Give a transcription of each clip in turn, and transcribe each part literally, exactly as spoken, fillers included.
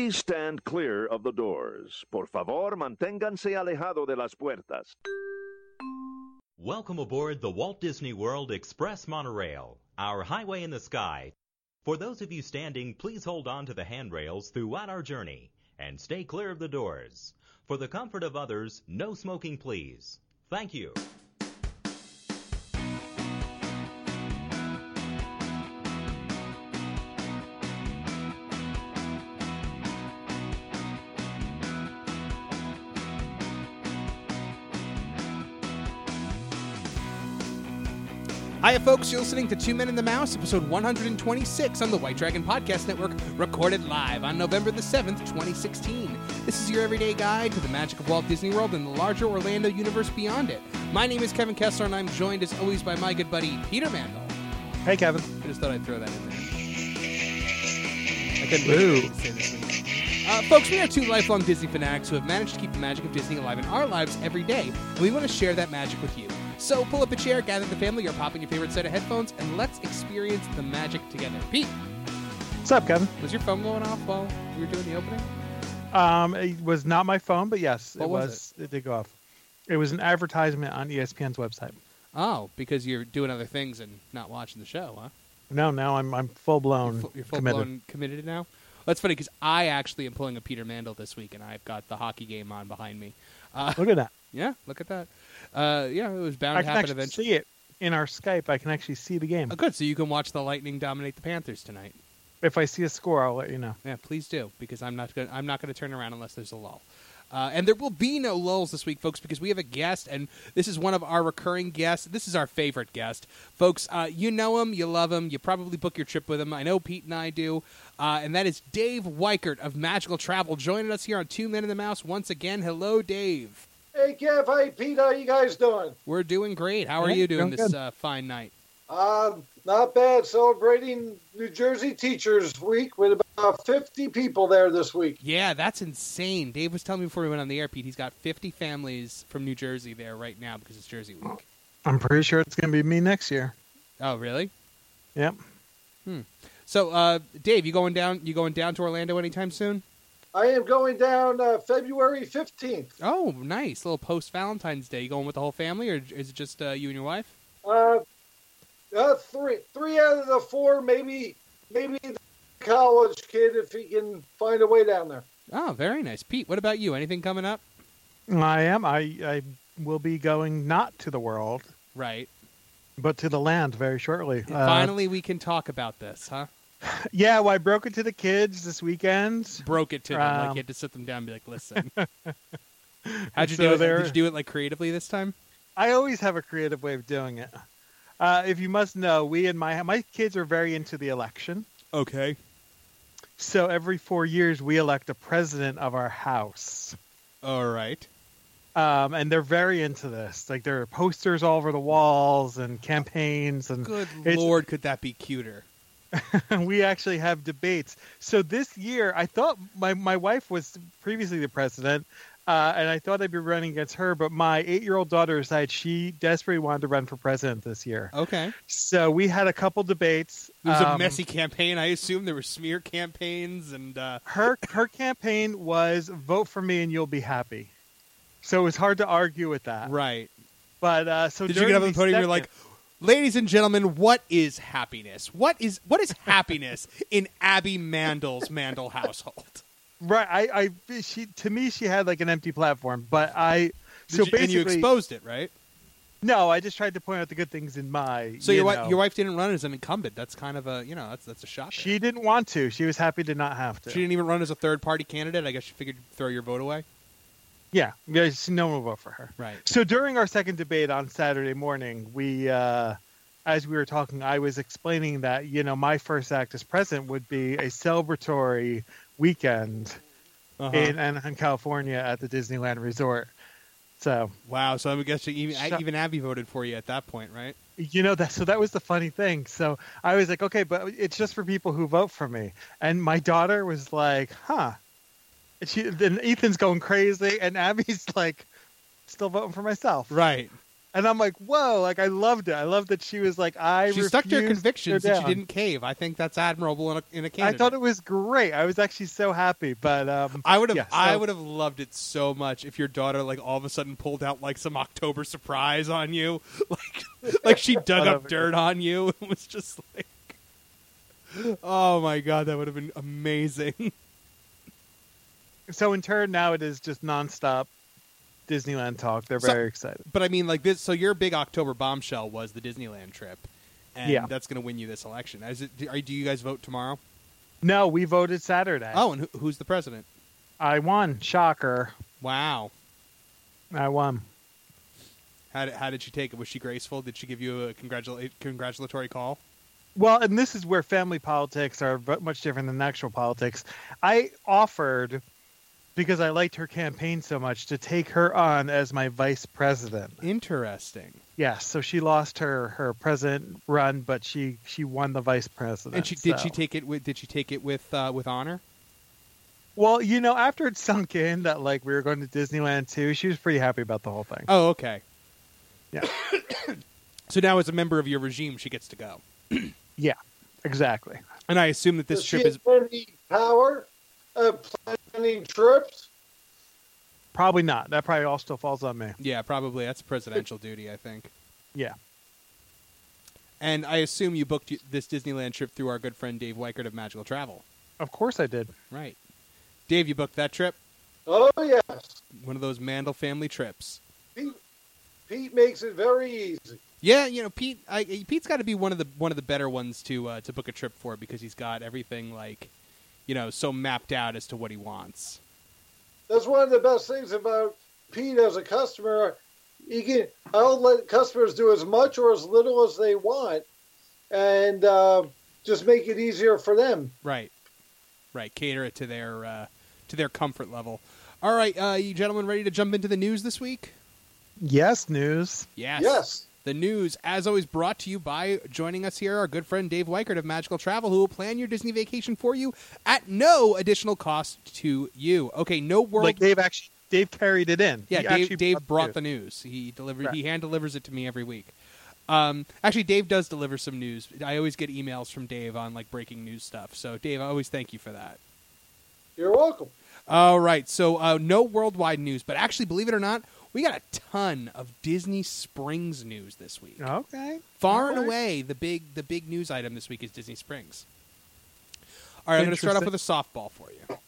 Please stand clear of the doors. Por favor, manténganse alejado de las puertas. Welcome aboard the Walt Disney World Express Monorail, our highway in the sky. For those of you standing, please hold on to the handrails throughout our journey and stay clear of the doors. For the comfort of others, no smoking, please. Thank you. Hiya, folks. You're listening to Two Men and the Mouse, episode one hundred twenty-six on the White Dragon Podcast Network, recorded live on November the seventh, twenty sixteen. This is your everyday guide to the magic of Walt Disney World and the larger Orlando universe beyond it. My name is Kevin Kessler, and I'm joined, as always, by my good buddy, Peter Mandel. Hey, Kevin. I just thought I'd throw that in there. I couldn't wait to say this thing. Uh, folks, we are two lifelong Disney fanatics who have managed to keep the magic of Disney alive in our lives every day, and we want to share that magic with you. So pull up a chair, gather the family, or pop in your favorite set of headphones, and let's experience the magic together. Pete. What's up, Kevin? Was your phone going off while you were doing the opening? Um, it was not my phone, but yes, what it was. was. It? it did go off. It was an advertisement on E S P N's website. Oh, because you're doing other things and not watching the show, huh? No, no, I'm I'm full blown. You're, fu- you're full committed. blown committed now. That's funny because I actually am pulling a Peter Mandel this week, and I've got the hockey game on behind me. Uh, Look at that. Yeah, look at that. Uh, yeah, it was bound I to can happen actually eventually. see it in our Skype. I can actually see the game. Oh, good. So you can watch the Lightning dominate the Panthers tonight. If I see a score, I'll let you know. Yeah, please do, because I'm not gonna, I'm not going to turn around unless there's a lull. Uh, and there will be no lulls this week, folks, because we have a guest, and this is one of our recurring guests. This is our favorite guest. Folks, uh, you know him, you love him, you probably book your trip with him. I know Pete and I do. Uh, and that is Dave Weichert of Magical Travel, joining us here on Two Men and the Mouse once again. Hello, Dave. Hey, Kev. Hey, Pete. How you guys doing? We're doing great. How are Yeah, you doing doing this good. uh, fine night? Uh, not bad. Celebrating New Jersey Teachers Week with about fifty people there this week. Yeah, that's insane. Dave was telling me before we went on the air, Pete, he's got fifty families from New Jersey there right now because it's Jersey Week. I'm pretty sure it's going to be me next year. Oh, really? Yep. Hmm. So, uh, Dave, you going down? You going down to Orlando anytime soon? I am going down uh, February fifteenth. Oh, nice. A little post Valentine's Day. You going with the whole family, or is it just uh, you and your wife? Uh, uh, three, three out of the four, maybe, maybe the college kid if he can find a way down there. Oh, very nice. Pete, what about you? Anything coming up? I am. I, I will be going not to the world, Right. but to the land very shortly. Uh, Finally, we can talk about this, huh? yeah, well, I broke it to the kids this weekend. Broke it to them. Like Um, you had to sit them down and be like, listen. How'd you So do it? there- Did you do it like creatively this time? I always have a creative way of doing it. Uh, if you must know, we and my my kids are very into the election. Okay. So every four years, we elect a president of our house. All right. Um, and they're very into this. Like, there are posters all over the walls and campaigns. And Good it's- Lord, could that be cuter? we actually have debates. So this year, I thought my, my wife was previously the president, uh, and I thought I'd be running against her, but my eight-year-old daughter decided she desperately wanted to run for president this year. Okay. So we had a couple debates. It was a Um, messy campaign. I assume there were smear campaigns and... Uh... Her her campaign was vote for me and you'll be happy. So it was hard to argue with that. Right. But uh, so Did you during get up on the the podium and you're second- like, ladies and gentlemen, what is happiness? What is what is happiness in Abby Mandel's Mandel household? right? I, I she to me she had like an empty platform, but I so Did you- basically and you exposed it, right? no, I just tried to point out the good things in my. So you your wife, know. your wife didn't run as an incumbent. That's kind of a you know that's that's a shock. She didn't want to. She was happy to not have to. She didn't even run as a third party candidate. I guess she figured you'd throw your vote away. Yeah, yeah, she- no one will vote for her. Right. So during our second debate on Saturday morning, we, uh, as we were talking, I was explaining that, you know, my first act as president would be a celebratory weekend Uh-huh. in Anaheim, California at the Disneyland Resort. So, Wow. So I guess even Shut- even Abby voted for you at that point, right? you know, that so that was the funny thing. So I was like, okay, but it's just for people who vote for me. And my daughter was like, huh. And she, then Ethan's going crazy, and Abby's like, still voting for myself. Right. And I'm like, whoa, like I loved it. I loved that she was like, I She stuck to her refuse convictions to go and she down. didn't cave. I think that's admirable in a, in a I candidate. thought it was great. I was actually so happy. But um, I would have, yeah, so- I would have loved it so much if your daughter, like, all of a sudden pulled out like some October surprise on you, like, like she dug up dirt on you. It was just like, oh my god, that would have been amazing. So in turn, now it is just nonstop Disneyland talk. They're So- very excited. But I mean, like this. So your big October bombshell was the Disneyland trip, and Yeah. that's going to win you this election. Is it? Do, are, do you guys vote tomorrow? No, we voted Saturday. Oh, and who, who's the president? I won. Shocker. Wow. I won. How did, how did she take it? Was she graceful? Did she give you a congratula- congratulatory call? Well, and this is where family politics are v- much different than actual politics. I offered, because I liked her campaign so much, to take her on as my vice president. Interesting. Yes, so she lost her, her president run, but she, she won the vice president. And she did so. she take it with? Did she take it with uh, with honor? Well, you know, after it sunk in that like we were going to Disneyland too, she was pretty happy about the whole thing. Oh, okay. Yeah. So now, as a member of your regime, she gets to go. Yeah, exactly. And I assume that this Does trip she is. have any power of planning trips? Probably not. That probably all still falls on me. Yeah, probably that's presidential duty. I think. Yeah. And I assume you booked this Disneyland trip through our good friend Dave Weichert of Magical Travel. Of course I did. Right. Dave, you booked that trip? Oh yes, One of those Mandel family trips. Pete, Pete makes it very easy. Yeah, you know, Pete. I, Pete's got to be one of the one of the better ones to uh, to book a trip for because he's got everything like, you know, so mapped out as to what he wants. That's one of the best things about Pete as a customer. He can, I'll let customers do as much or as little as they want, and uh, just make it easier for them. Right, right. Cater it to their uh, to their comfort level. All right, uh, you gentlemen, ready to jump into the news this week? Yes, news. Yes. Yes. The news, as always, brought to you by joining us here, our good friend Dave Weichert of Magical Travel, who will plan your Disney vacation for you at no additional cost to you. Okay, no world. Like Dave actually, Dave carried it in. Yeah, He Dave, actually Dave brought it. the news. He delivered. Right. He hand delivers it to me every week. Um, actually, Dave does deliver some news. I always get emails from Dave on like breaking news stuff. So, Dave, I always thank you for that. You're welcome. All right, so uh, no worldwide news, but actually, believe it or not, we got a ton of Disney Springs news this week. Okay. Far and All right. away, the big the big news item this week is Disney Springs. All right, I'm going to start off with a softball for you.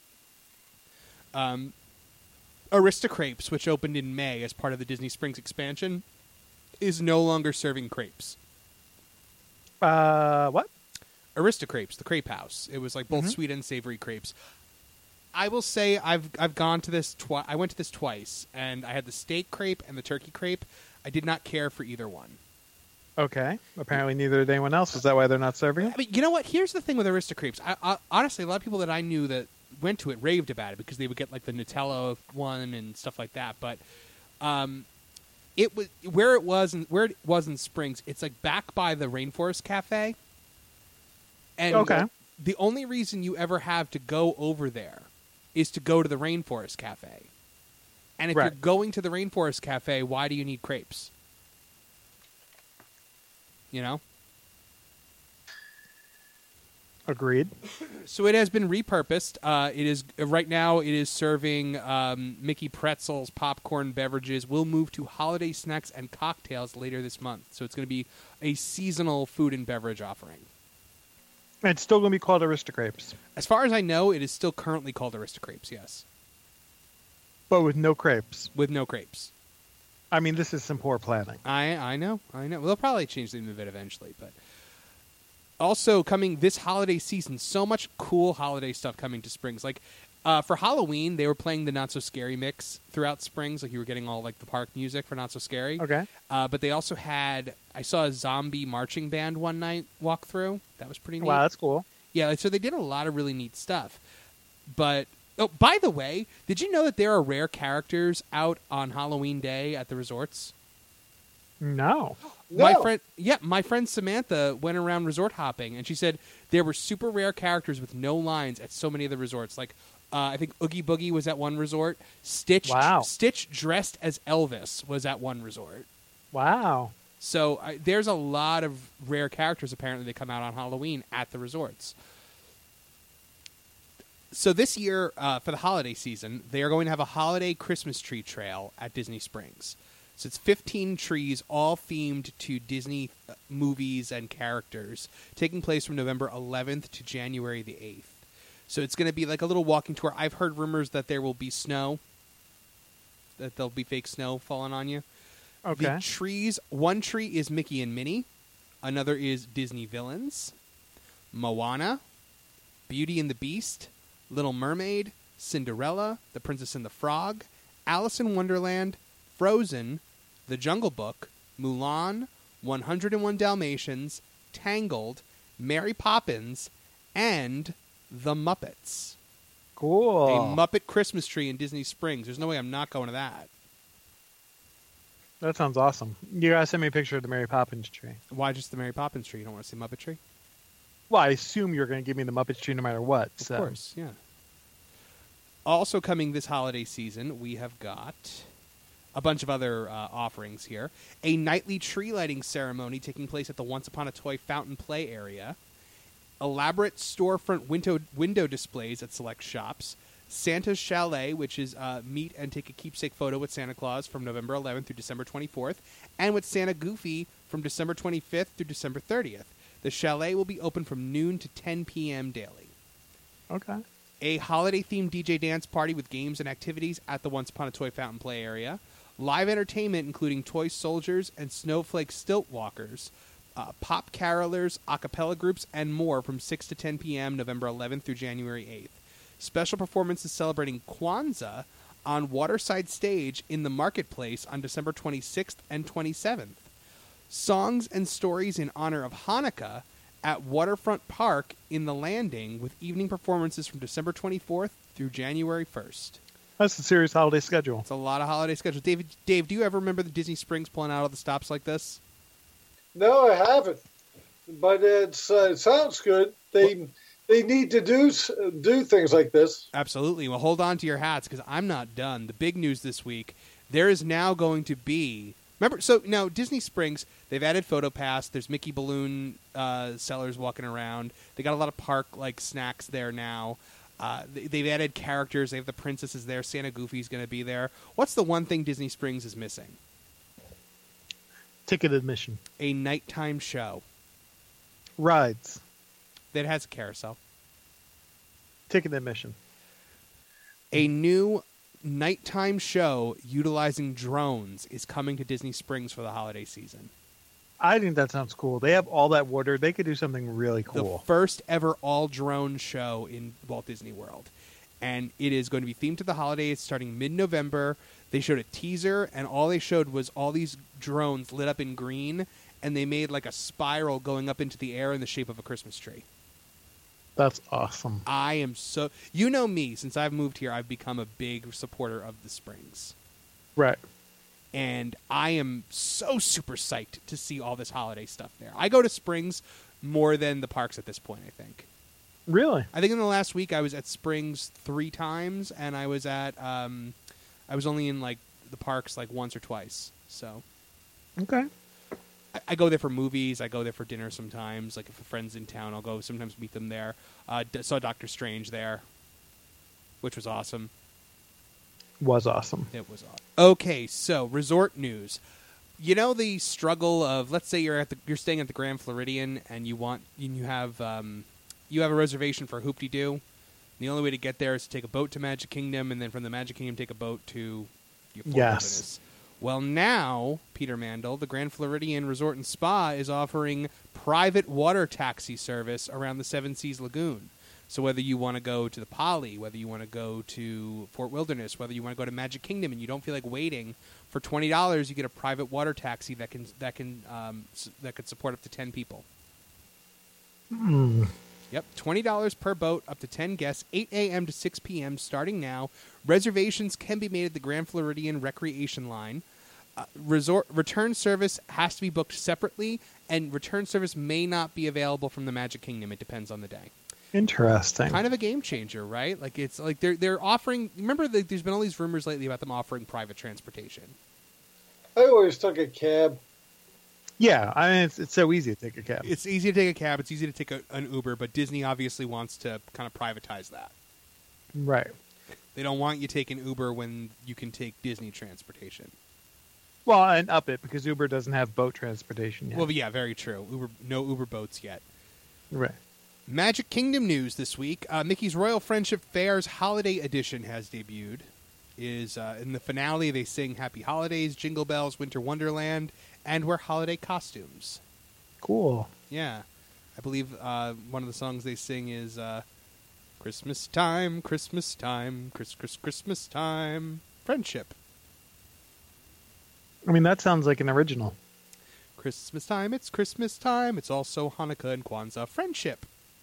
Um, Aristocrapes, which opened in May as part of the Disney Springs expansion, is no longer serving crepes. Uh, what? Aristocrapes, the crepe house. It was like both Mhm. sweet and savory crepes. I will say I've I've gone to this twice. I went to this twice, and I had the steak crepe and the turkey crepe. I did not care for either one. Okay. Apparently neither did anyone else. Is that why they're not serving I it? mean, you know what? Here's the thing with Aristocrapes. I, I, honestly, a lot of people that I knew that went to it raved about it because they would get like the Nutella one and stuff like that. But um, it was where it was and where it was in Springs. It's like back by the Rainforest Cafe. And Okay. the only reason you ever have to go over there is to go to the Rainforest Cafe. And if Right. you're going to the Rainforest Cafe, why do you need crepes? You know? Agreed. So it has been repurposed. Uh, it is right now. It is serving um, Mickey pretzels, popcorn, beverages. We'll move to holiday snacks and cocktails later this month. So it's going to be a seasonal food and beverage offering. It's still going to be called Aristocrapes, As far as I know, it is still currently called Aristocrapes. Yes, but with no crepes. with no crepes. I mean, this is some poor planning. I I know, I know. They'll probably change the name of it eventually, but also coming this holiday season, so much cool holiday stuff coming to Springs. Like uh, for Halloween, they were playing the Not So Scary mix throughout Springs. Like you were getting all like the park music for Not So Scary. Okay. Uh, but they also had I saw a zombie marching band one night walk through. That was pretty neat. Wow, that's cool. Yeah, so they did a lot of really neat stuff. But oh, by the way, did you know that there are rare characters out on Halloween Day at the resorts? No. No. My friend, yeah, my friend Samantha went around resort hopping, and she said there were super rare characters with no lines at so many of the resorts. Like, uh, I think Oogie Boogie was at one resort. Stitch, Wow. Stitch dressed as Elvis was at one resort. Wow. So I, there's a lot of rare characters apparently that come out on Halloween at the resorts. So this year, uh, for the holiday season, they are going to have a holiday Christmas tree trail at Disney Springs. So it's fifteen trees, all themed to Disney uh, movies and characters, taking place from November eleventh to January the eighth. So it's going to be like a little walking tour. I've heard rumors that there will be snow, that there'll be fake snow falling on you. Okay. The trees, one tree is Mickey and Minnie, another is Disney villains, Moana, Beauty and the Beast, Little Mermaid, Cinderella, The Princess and the Frog, Alice in Wonderland, Frozen, The Jungle Book, Mulan, one oh one Dalmatians, Tangled, Mary Poppins, and The Muppets. Cool. A Muppet Christmas tree in Disney Springs. There's no way I'm not going to that. That sounds awesome. You gotta send me a picture of the Mary Poppins tree. Why just the Mary Poppins tree? You don't want to see Muppet tree? Well, I assume you're going to give me the Muppets tree no matter what. Of so. course, yeah. Also coming this holiday season, we have got a bunch of other uh, offerings here. A nightly tree lighting ceremony taking place at the Once Upon a Toy Fountain Play area. Elaborate storefront window window displays at select shops. Santa's Chalet, which is uh, meet and take a keepsake photo with Santa Claus from November eleventh through December twenty-fourth, and with Santa Goofy from December twenty-fifth through December thirtieth. The chalet will be open from noon to ten p.m. daily. Okay. A holiday-themed D J dance party with games and activities at the Once Upon a Toy Fountain Play area. Live entertainment including Toy Soldiers and Snowflake Stilt Walkers, uh, pop carolers, a cappella groups, and more from six to ten p.m. November eleventh through January eighth. Special performances celebrating Kwanzaa on Waterside Stage in the Marketplace on December twenty-sixth and twenty-seventh. Songs and stories in honor of Hanukkah at Waterfront Park in the Landing with evening performances from December twenty-fourth through January first. That's a serious holiday schedule. It's a lot of holiday schedules. David, Dave, do you ever remember the Disney Springs pulling out all the stops like this? No, I haven't. But it's, uh, it sounds good. They... Well, They need to do do things like this. Absolutely. Well, hold on to your hats because I'm not done. The big news this week, there is now going to be... Remember, so now Disney Springs, they've added PhotoPass. There's Mickey Balloon uh, sellers walking around. They got a lot of park-like snacks there now. Uh, they, they've added characters. They have the princesses there. Santa Goofy's going to be there. What's the one thing Disney Springs is missing? Ticket admission. A nighttime show. Rides. That has a carousel. Ticket admission. A new nighttime show utilizing drones is coming to Disney Springs for the holiday season. I think that sounds cool. They have all that water. They could do something really cool. The first ever all-drone show in Walt Disney World. And it is going to be themed to the holidays starting mid-November. They showed a teaser, and all they showed was all these drones lit up in green, and they made like a spiral going up into the air in the shape of a Christmas tree. That's awesome. I am so... You know me. Since I've moved here, I've become a big supporter of the Springs. Right. And I am so super psyched to see all this holiday stuff there. I go to Springs more than the parks at this point, I think. Really? I think in the last week I was at Springs three times, and I was at... Um, I was only in, like, the parks, like, once or twice. So... Okay. I go there for movies. I go there for dinner sometimes. Like if a friend's in town, I'll go sometimes meet them there. Uh, d- saw Doctor Strange there, which was awesome. Was awesome. It was awesome. Okay, so resort news. You know the struggle of, let's say you're at the you're staying at the Grand Floridian and you want and you have um, you have a reservation for Hoop-Dee-Doo. The only way to get there is to take a boat to Magic Kingdom, and then from the Magic Kingdom take a boat to your Fort Yes. Wilderness. Well, now, Peter Mandel, the Grand Floridian Resort and Spa is offering private water taxi service around the Seven Seas Lagoon. So whether you want to go to the Poly, whether you want to go to Fort Wilderness, whether you want to go to Magic Kingdom and you don't feel like waiting, for twenty dollars you get a private water taxi that can that can um, that could support up to ten people. Mm. Yep, twenty dollars per boat, up to ten guests, eight a.m. to six p.m. starting now. Reservations can be made at the Grand Floridian Recreation Line. Uh, resort return service has to be booked separately, and return service may not be available from the Magic Kingdom. It depends on the day. Interesting. Kind of a game changer, right? Like it's like they're they're offering. Remember, the, there's been all these rumors lately about them offering private transportation. I always took a cab. Yeah, I mean, it's, it's so easy to take a cab. It's easy to take a cab. It's easy to take a, an Uber, but Disney obviously wants to kind of privatize that. Right. They don't want you taking Uber when you can take Disney transportation. Well, and up it, because Uber doesn't have boat transportation yet. Well, yeah, very true. Uber, no Uber boats yet. Right. Magic Kingdom news this week. Uh, Mickey's Royal Friendship Fair's Holiday Edition has debuted. Is uh, in the finale, they sing Happy Holidays, Jingle Bells, Winter Wonderland, and wear holiday costumes. Cool. Yeah. I believe uh, one of the songs they sing is uh, Christmas time, Christmas time, Chris, Chris, Christmas time, friendship. I mean, that sounds like an original. Christmas time, it's Christmas time. It's also Hanukkah and Kwanzaa, friendship.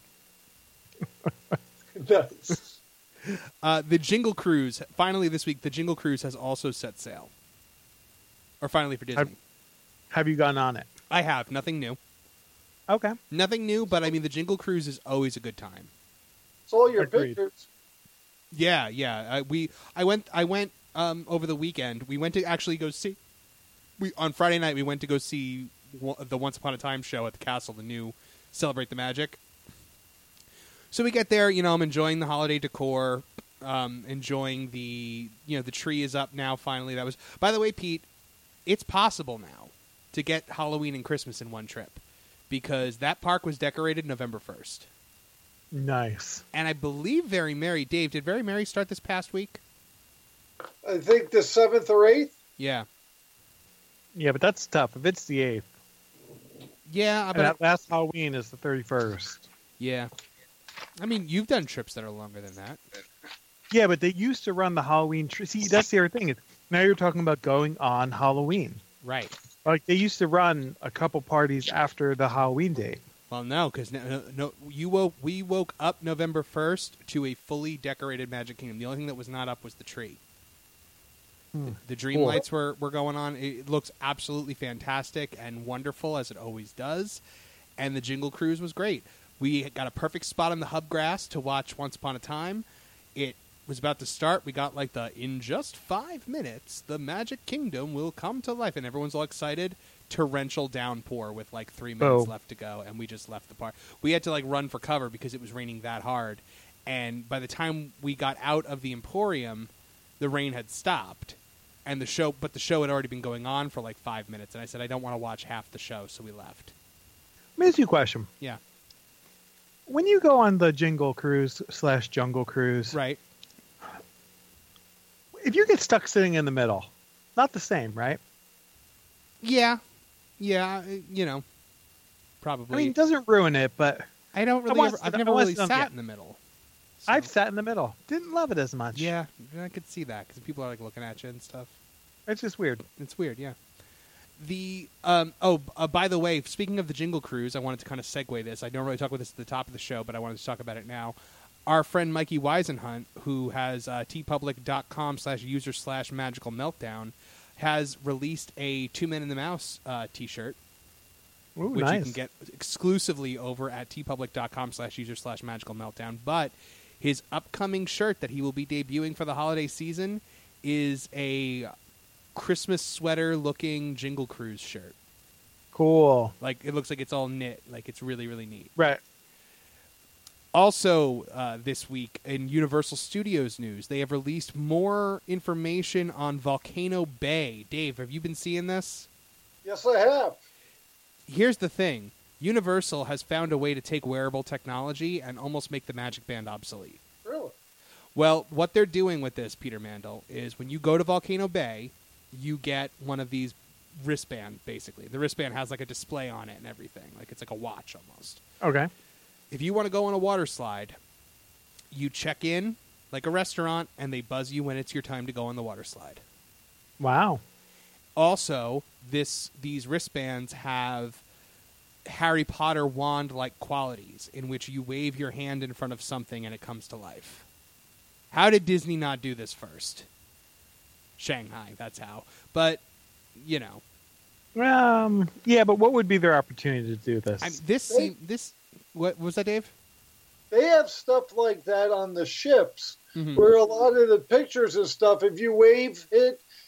Nice. Uh, the Jingle Cruise, finally this week, the Jingle Cruise has also set sail. Or finally for Disney. Have, have you gone on it? I have. Nothing new. Okay. Nothing new, but I mean, the Jingle Cruise is always a good time. It's all your Agreed. pictures. Yeah, yeah. I, we, I went, I went um, over the weekend. We went to actually go see. We on Friday night we went to go see the Once Upon a Time show at the castle, the new Celebrate the Magic. So we get there, you know, I'm enjoying the holiday decor, um, enjoying the, you know, the tree is up now finally. That was, by the way, Pete, it's possible now to get Halloween and Christmas in one trip because that park was decorated November first. Nice. And I believe Very Merry, Dave, did Very Merry start this past week? I think the seventh or eighth. Yeah. Yeah, but that's tough. If it's the eighth. Yeah. And But that last Halloween is the thirty-first. yeah. I mean, you've done trips that are longer than that. Yeah, but they used to run the Halloween tree. See, that's the other thing. Is now you're talking about going on Halloween. Right. Like, they used to run a couple parties after the Halloween date. Well, no, because no, no, you woke. We woke up November first to a fully decorated Magic Kingdom. The only thing that was not up was the tree. Hmm. The dream Cool. lights were, were going on. It looks absolutely fantastic and wonderful, as it always does. And the Jingle Cruise was great. We got a perfect spot on the hub grass to watch Once Upon a Time. It was about to start. We got like the, in just five minutes, the Magic Kingdom will come to life. And everyone's all excited. Torrential downpour with like three minutes Oh. left to go. And we just left the park. We had to like run for cover because it was raining that hard. And by the time we got out of the Emporium, the rain had stopped. And the show, but the show had already been going on for like five minutes. And I said, I don't want to watch half the show. So we left. Let me ask you a question. Yeah. When you go on the Jingle Cruise slash Jungle Cruise, Right. if you get stuck sitting in the middle, not the same, right? Yeah. Yeah. uh, You know, probably. I mean, it doesn't ruin it, but I don't really. want ever, to I've sit- never I want really to sit sat down- in the middle. So- I've sat in the middle. Didn't love it as much. Yeah, I could see that because people are like looking at you and stuff. It's just weird. It's weird. Yeah. The um oh uh, by the way, speaking of the Jingle Cruise, I wanted to kind of segue this. I don't really talk about this at the top of the show, but I wanted to talk about it now. Our friend Mikey Weisenhunt, who has uh, tpublic.com slash user slash magical meltdown, has released a Two Men in the Mouse uh, T-shirt, Ooh, which nice. you can get exclusively over at tpublic.com slash user slash magical meltdown. But his upcoming shirt that he will be debuting for the holiday season is a Christmas sweater looking Jingle Cruise shirt. Cool. Like, it looks like it's all knit. Like, it's really, really neat. Right. Also, uh, this week in Universal Studios news, they have released more information on Volcano Bay. Dave, have you been seeing this? Yes, I have. Here's the thing. Universal has found a way to take wearable technology and almost make the Magic Band obsolete. Really? Well, what they're doing with this, Peter Mandel, is when you go to Volcano Bay, you get one of these wristband, basically. The wristband has like a display on it and everything. Like, it's like a watch almost. Okay. If you want to go on a water slide, you check in like a restaurant, and they buzz you when it's your time to go on the water slide. Wow. Also, this these wristbands have Harry Potter wand-like qualities in which you wave your hand in front of something and it comes to life. How did Disney not do this first? Shanghai, that's how. But, you know. Um. Yeah, but what would be their opportunity to do this? I mean, this, They- seem, this, what was that, Dave? They have stuff like that on the ships Mhm. where a lot of the pictures and stuff, if you wave it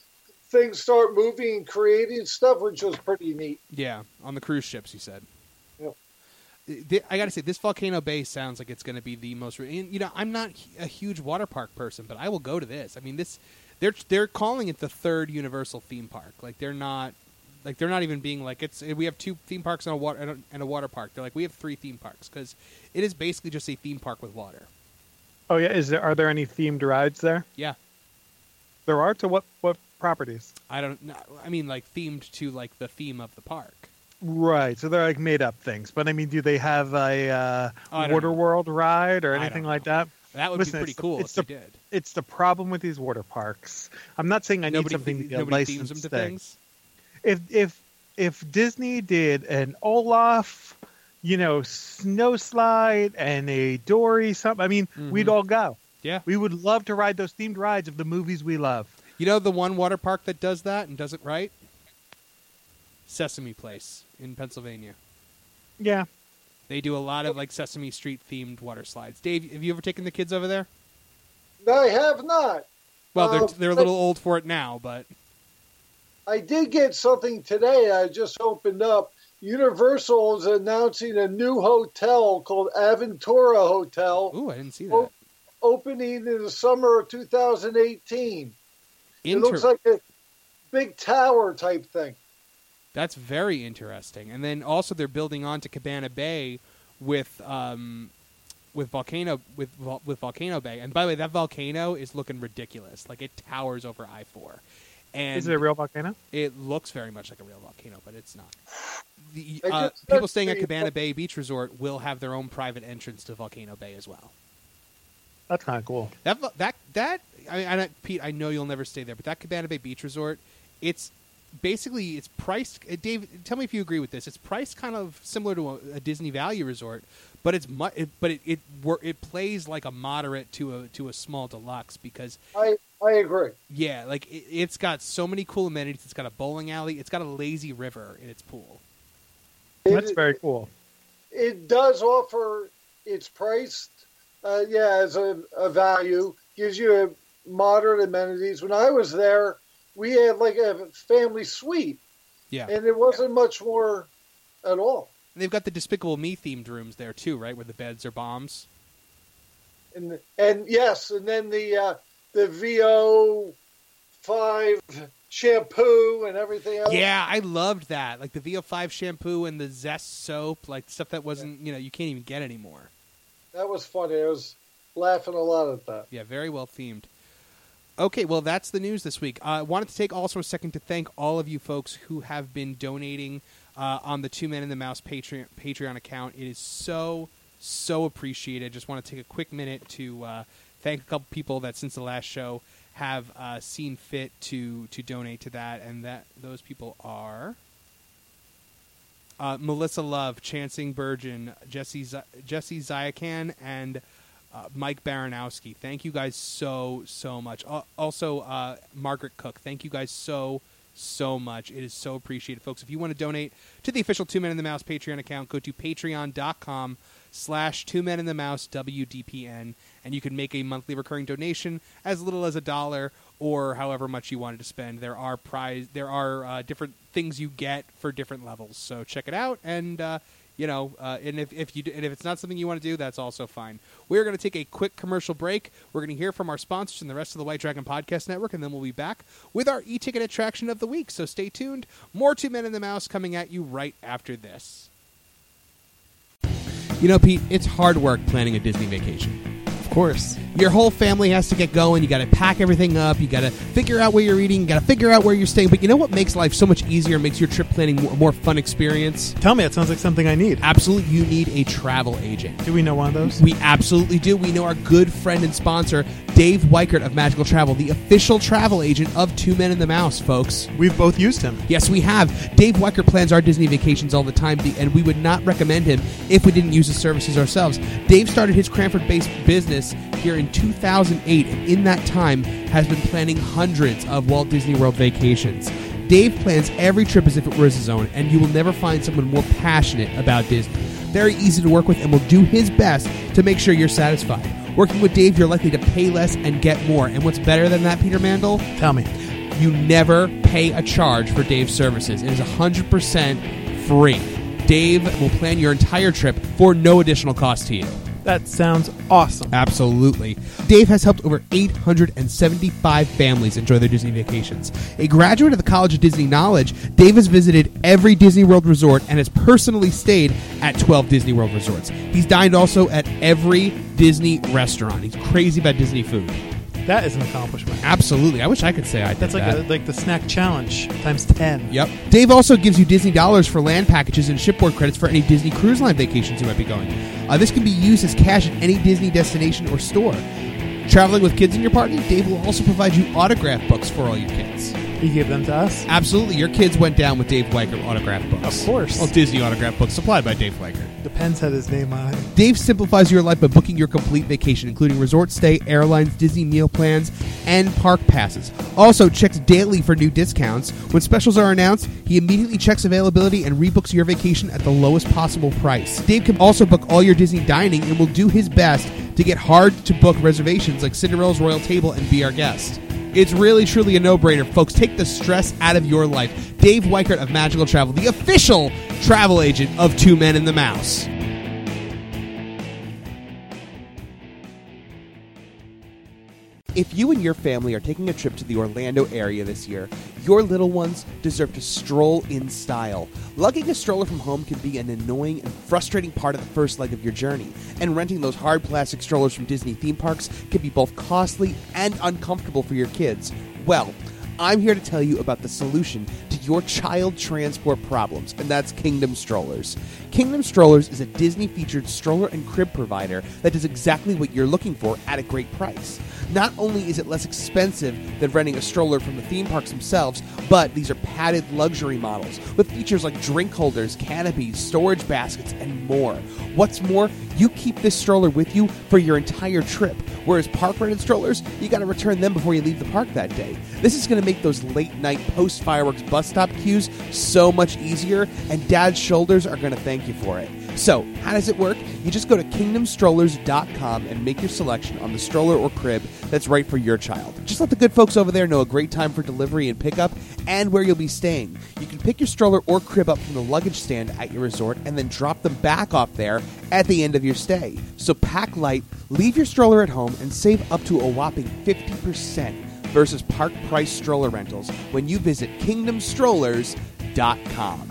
things start moving and creating stuff, which was pretty neat. Yeah, on the cruise ships, you said. Yep. Th- I got to say, this Volcano Bay sounds like it's going to be the most. Re- and, you know, I'm not a huge water park person, but I will go to this. I mean, this they're they're calling it the third Universal theme park. Like they're not, like they're not even being like it's. We have two theme parks and a water and a, and a water park. They're like we have three theme parks because it is basically just a theme park with water. Oh yeah, is there? Are there any themed rides there? Yeah, there are. To what what properties? I don't know. I mean, like themed to like the theme of the park. Right, so they're like made up things. But I mean, do they have a uh, Oh, Water World ride or I anything don't like know. that? That would Listen, be pretty it's the- cool it's if the- they did. It's the problem with these water parks. I'm not saying I need Nobody, something the- to be a nobody themes licensed them to thing. things. If if if Disney did an Olaf, you know, snow slide and a Dory, something, I mean, Mhm. we'd all go. Yeah. We would love to ride those themed rides of the movies we love. You know the one water park that does that and does it right? Sesame Place in Pennsylvania. Yeah. They do a lot of like Sesame Street themed water slides. Dave, have you ever taken the kids over there? I have not. Well, they're Uh, they're a little old for it now, but I did get something today. I just opened up. Universal is announcing a new hotel called Aventura Hotel, ooh, I didn't see that. o- opening in the summer of two thousand eighteen. It Inter- looks like a big tower type thing. That's very interesting. And then also they're building on to Cabana Bay with um, with volcano with Vol- with Volcano Bay. And by the way, that volcano is looking ridiculous. Like it towers over I four. And Is it a real volcano? it looks very much like a real volcano, but it's not. The, I uh, just- people staying at that's Cabana the- Bay Beach Resort will have their own private entrance to Volcano Bay as well. That's kind of cool. That that that I, I Pete, I know you'll never stay there, but that Cabana Bay Beach Resort, it's basically it's priced. uh, Dave, tell me if you agree with this. It's priced kind of similar to a, a Disney Value Resort, but it's mu- it, but it it, wor- it plays like a moderate to a to a small deluxe because I I agree. yeah, like it, it's got so many cool amenities. It's got a bowling alley. It's got a lazy river in its pool. That's It- very cool. It does offer. It's priced, uh, yeah, as a, a value. Gives you a moderate amenities. When I was there, we had like a family suite, Yeah, and it wasn't much more at all. and they've got the Despicable Me themed rooms there too, right, where the beds are bombs. And and yes, and then the uh, the V O five shampoo and everything else. Yeah, I loved that. Like the V O five shampoo and the Zest soap, like stuff that wasn't, you know, you can't even get anymore. That was funny. I was laughing a lot at that. Yeah, very well themed. Okay, well, that's the news this week. I uh, wanted to take also a second to thank all of you folks who have been donating uh, on the Two Men and the Mouse Patreon, Patreon account. It is so, so appreciated. Just want to take a quick minute to uh, thank a couple people that since the last show have uh, seen fit to to donate to that, and that those people are uh, Melissa Love, Chancing Burgeon, Jesse Z- Jesse Zayakan, and uh, Mike Baranowski. Thank you guys so so much. Uh, also, uh, Margaret Cook. Thank you guys so so much. It is so appreciated, folks. If you want to donate to the official Two Men in the Mouse Patreon account, go to patreon dot com slash Two Men in the Mouse W D P N, and you can make a monthly recurring donation as little as a dollar or however much you wanted to spend. There are prize, there are uh, different things you get for different levels. So check it out, and uh, you know, uh, and if, if you do, and if it's not something you want to do, that's also fine. We're going to take a quick commercial break. We're going to hear from our sponsors and the rest of the White Dragon Podcast Network, and then we'll be back with our e-ticket attraction of the week. So stay tuned. More Two Men in the Mouse coming at you right after this. You know, Pete, it's hard work planning a Disney vacation. Of course. Your whole family has to get going. You got to pack everything up. You got to figure out where you're eating. You got to figure out where you're staying. But you know what makes life so much easier, makes your trip planning a more fun experience? Tell me, it sounds like something I need. Absolutely, you need a travel agent. Do we know one of those? We absolutely do. We know our good friend and sponsor, Dave Weichert of Magical Travel, the official travel agent of Two Men and the Mouse, folks. We've both used him. Yes, we have. Dave Weichert plans our Disney vacations all the time, and we would not recommend him if we didn't use his services ourselves. Dave started his Cranford-based business here in two thousand eight, and in that time has been planning hundreds of Walt Disney World vacations. Dave plans every trip as if it was his own, and you will never find someone more passionate about Disney. Very easy to work with, and will do his best to make sure you're satisfied. Working with Dave, you're likely to pay less and get more. And what's better than that, Peter Mandel? Tell me. you never pay a charge for Dave's services. It is one hundred percent free. Dave will plan your entire trip for no additional cost to you. That sounds awesome. Absolutely. Dave has helped over eight hundred seventy-five families enjoy their Disney vacations. A graduate of the College of Disney Knowledge, Dave has visited every Disney World resort and has personally stayed at twelve Disney World resorts. He's dined also at every Disney restaurant. He's crazy about Disney food. That is an accomplishment. Absolutely. I wish I could say I did That's like that. a, like the snack challenge times ten. Yep. Dave also gives you Disney dollars for land packages and shipboard credits for any Disney Cruise Line vacations you might be going. Uh, this can be used as cash at any Disney destination or store. Traveling with kids in your party, Dave will also provide you autograph books for all your kids. He gave them to us? Absolutely. Your kids went down with Dave Weicker autograph books. Of course. Well, Disney autograph books supplied by Dave Weicker. The pens had his name on it. Dave simplifies your life by booking your complete vacation, including resort stay, airlines, Disney meal plans, and park passes. Also, checks daily for new discounts. When specials are announced, he immediately checks availability and rebooks your vacation at the lowest possible price. Dave can also book all your Disney dining and will do his best to get hard-to-book reservations like Cinderella's Royal Table and Be Our Guest. It's really, truly a no-brainer. Folks, take the stress out of your life. Dave Weichert of Magical Travel, the official travel agent of Two Men and the Mouse. If you and your family are taking a trip to the Orlando area this year, your little ones deserve to stroll in style. Lugging a stroller from home can be an annoying and frustrating part of the first leg of your journey, and renting those hard plastic strollers from Disney theme parks can be both costly and uncomfortable for your kids. Well, I'm here to tell you about the solution to your child transport problems, and that's Kingdom Strollers. Kingdom Strollers is a Disney-featured stroller and crib provider that does exactly what you're looking for at a great price. Not only is it less expensive than renting a stroller from the theme parks themselves, but these are padded luxury models with features like drink holders, canopies, storage baskets, and more. What's more, you keep this stroller with you for your entire trip, whereas park-rented strollers, you got to return them before you leave the park that day. This is going to make those late-night post-fireworks bus stop queues so much easier, and Dad's shoulders are going to thank you for it. So, how does it work? You just go to kingdom strollers dot com and make your selection on the stroller or crib that's right for your child. Just let the good folks over there know a great time for delivery and pickup and where you'll be staying. You can pick your stroller or crib up from the luggage stand at your resort and then drop them back off there at the end of your stay. So pack light, leave your stroller at home, and save up to a whopping fifty percent versus park price stroller rentals when you visit kingdom strollers dot com.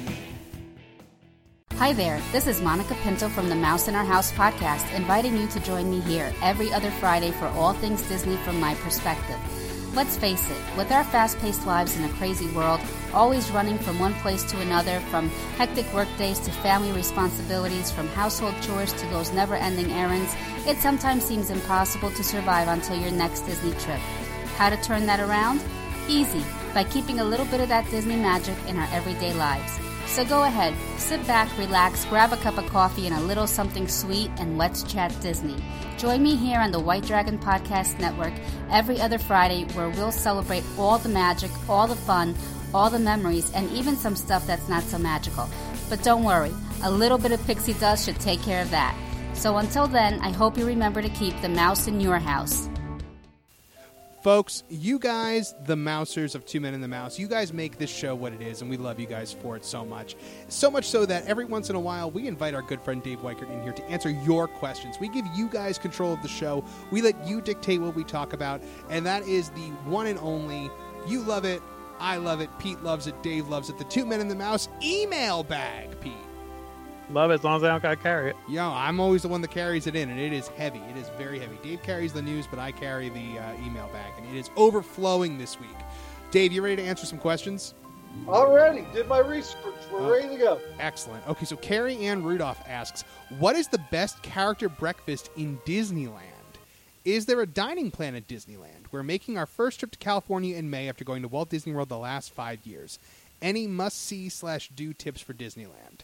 Hi there, this is Monica Pinto from the Mouse in Our House podcast, inviting you to join me here every other Friday for all things Disney from my perspective. Let's face it, with our fast-paced lives in a crazy world, always running from one place to another, from hectic work days to family responsibilities, from household chores to those never-ending errands, it sometimes seems impossible to survive until your next Disney trip. How to turn that around? Easy, by keeping a little bit of that Disney magic in our everyday lives. So go ahead, sit back, relax, grab a cup of coffee and a little something sweet, and let's chat Disney. Join me here on the White Dragon Podcast Network every other Friday, where we'll celebrate all the magic, all the fun, all the memories, and even some stuff that's not so magical. But don't worry, a little bit of pixie dust should take care of that. So until then, I hope you remember to keep the mouse in your house. Folks, you guys, the Mousers of Two Men and the Mouse, you guys make this show what it is, and we love you guys for it so much. So much so that every once in a while, we invite our good friend Dave Weichert in here to answer your questions. We give you guys control of the show. We let you dictate what we talk about, and that is the one and only, you love it, I love it, Pete loves it, Dave loves it, the Two Men and the Mouse email bag, Pete. Love it as long as I don't gotta carry it. Yo, I'm always the one that carries it in, and it is heavy. It is very heavy. Dave carries the news, but I carry the uh, email bag, and it is overflowing this week. Dave, you ready to answer some questions? Already. Did my research. We're Oh, ready to go. Excellent. Okay, so Carrie Ann Rudolph asks, what is the best character breakfast in Disneyland? Is there a dining plan at Disneyland? We're making our first trip to California in May after going to Walt Disney World the last five years. Any must-see slash do tips for Disneyland?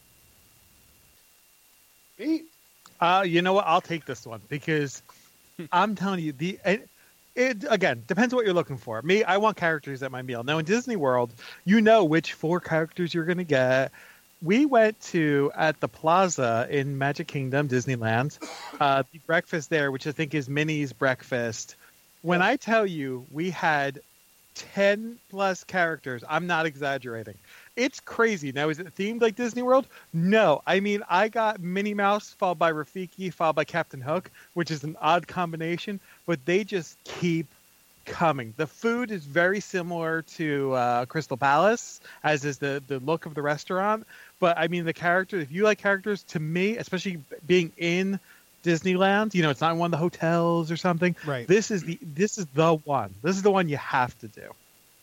Pete? Uh, you know what? I'll take this one because I'm telling you, the it, it again depends what you're looking for. Me, I want characters at my meal. Now in Disney World, you know which four characters you're going to get. We went to at the Plaza in Magic Kingdom, Disneyland, uh, the breakfast there, which I think is Minnie's breakfast. When I tell you, we had ten plus characters. I'm not exaggerating. It's crazy. Now, is it themed like Disney World? No. I mean, I got Minnie Mouse followed by Rafiki followed by Captain Hook, which is an odd combination, but they just keep coming. The food is very similar to uh, Crystal Palace, as is the, the look of the restaurant. But, I mean, the characters, if you like characters, to me, especially being in Disneyland, you know, it's not in one of the hotels or something. Right. This is the this is the one. This is the one you have to do.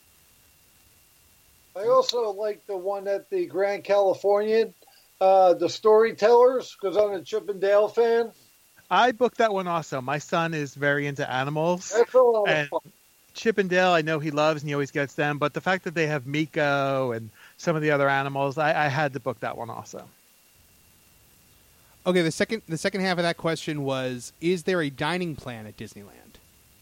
I also like the one at the Grand Californian, uh, the Storytellers, because I'm a Chip and Dale fan. I booked that one also. My son is very into animals. That's a lot and of fun. Chip and Dale, I know he loves and he always gets them. But the fact that they have Miko and some of the other animals, I, I had to book that one also. Okay, the second the second half of that question was: is there a dining plan at Disneyland?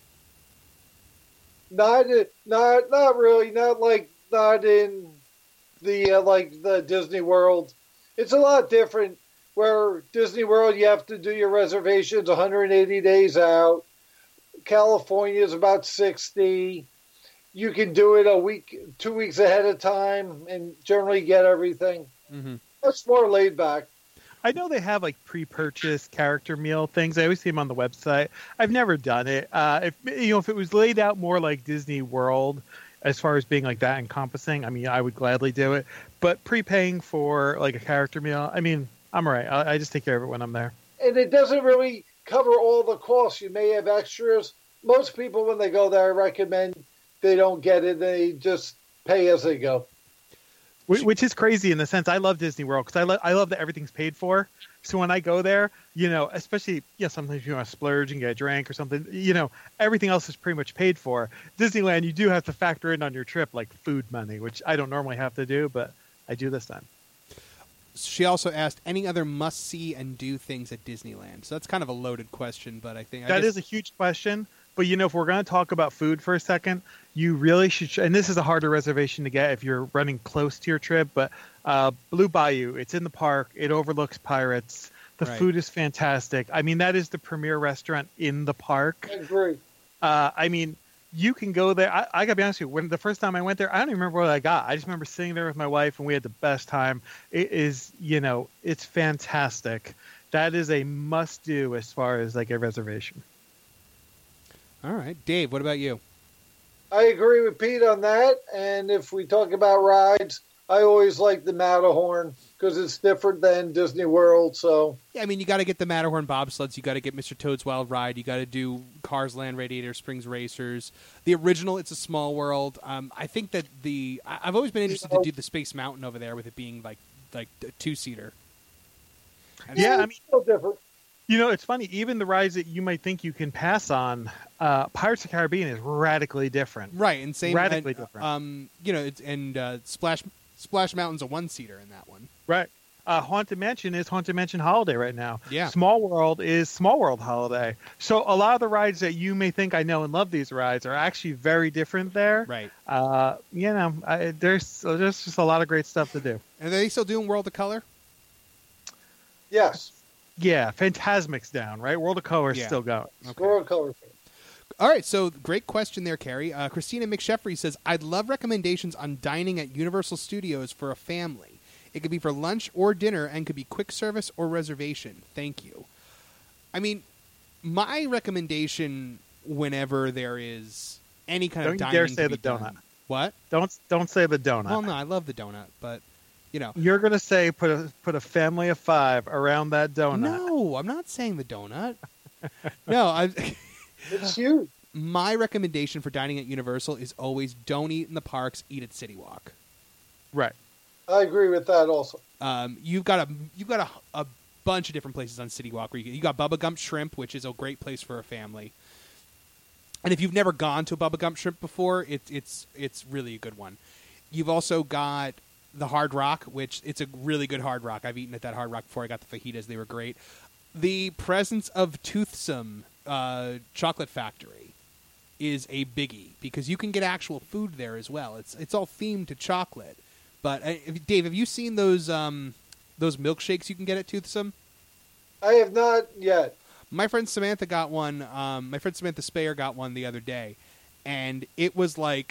Not, not, not really. Not like not in the uh, like the Disney World. It's a lot different. Where Disney World, you have to do your reservations one hundred eighty days out. California is about sixty. You can do it a week, two weeks ahead of time, and generally get everything. Mm-hmm. That's more laid back. I know they have like pre-purchased character meal things. I always see them on the website. I've never done it. Uh, if you know, if it was laid out more like Disney World, as far as being like that encompassing, I mean, I would gladly do it. But prepaying for like a character meal, I mean, I'm all right. I, I just take care of it when I'm there. And it doesn't really cover all the costs. You may have extras. Most people, when they go there, I recommend they don't get it. They just pay as they go. Which is crazy in the sense I love Disney World because I, lo- I love that everything's paid for. So when I go there, you know, especially, yeah, sometimes you want to splurge and get a drink or something, you know, everything else is pretty much paid for. Disneyland, you do have to factor in on your trip like food money, which I don't normally have to do, but I do this time. She also asked any other must-see and do things at Disneyland. So that's kind of a loaded question, but I think I that guess... is a huge question. But, you know, if we're going to talk about food for a second, you really should, and this is a harder reservation to get if you're running close to your trip, but uh, Blue Bayou, it's in the park. It overlooks Pirates. The Right. food is fantastic. I mean, that is the premier restaurant in the park. I agree. Uh, I mean, you can go there. I, I got to be honest with you. When the first time I went there, I don't even remember what I got. I just remember sitting there with my wife, and we had the best time. It is, you know, it's fantastic. That is a must-do as far as, like, a reservation. All right. Dave, what about you? I agree with Pete on that. And if we talk about rides, I always like the Matterhorn because it's different than Disney World. So Yeah, I mean, you got to get the Matterhorn bobsleds. You got to get Mister Toad's Wild Ride. You got to do Cars Land Radiator Springs Racers. The original, It's a Small World. Um, I think that the I- I've always been interested to do the Space Mountain over there with it being like like a two-seater. And Yeah, it's I mean, a little different. you know, it's funny. Even the rides that you might think you can pass on, uh, Pirates of the Caribbean is radically different. Right, and same Radically and, different. Um, you know, it's, and uh, Splash Splash Mountain's a one-seater in that one. Right. Uh, Haunted Mansion is Haunted Mansion Holiday right now. Yeah. Small World is Small World Holiday. So a lot of the rides that you may think I know and love these rides are actually very different there. Right. Uh, you know, I, there's there's just a lot of great stuff to do. And are they still doing World of Color? Yes. Yeah, Phantasmic's down, right? World of Color is Yeah. still going. Okay. World Color. All right, so great question there, Carrie. Uh, Christina McSheffrey says, I'd love recommendations on dining at Universal Studios for a family. It could be for lunch or dinner and could be quick service or reservation. Thank you. I mean, my recommendation whenever there is any kind Don't of you dining dare to say be the donut. done- What? Don't don't say the donut. Well, no, I love the donut, but, you know. You're gonna say put a put a family of five around that donut. No, I'm not saying the donut. no, I. It's huge. My recommendation for dining at Universal is always don't eat in the parks, eat at City Walk. Right. I agree with that also. Um, you've got a you've got a, a bunch of different places on City Walk where you, you got Bubba Gump Shrimp, which is a great place for a family. And if you've never gone to a Bubba Gump Shrimp before, it's it's it's really a good one. You've also got the Hard Rock, which it's a really good Hard Rock. I've eaten at that Hard Rock before. I got the fajitas; they were great. The presence of Toothsome uh, Chocolate Factory is a biggie because you can get actual food there as well. It's it's all themed to chocolate. But uh, if- Dave, have you seen those um, those milkshakes you can get at Toothsome? I have not yet. My friend Samantha got one. Um, my friend Samantha Spayer got one the other day, and it was like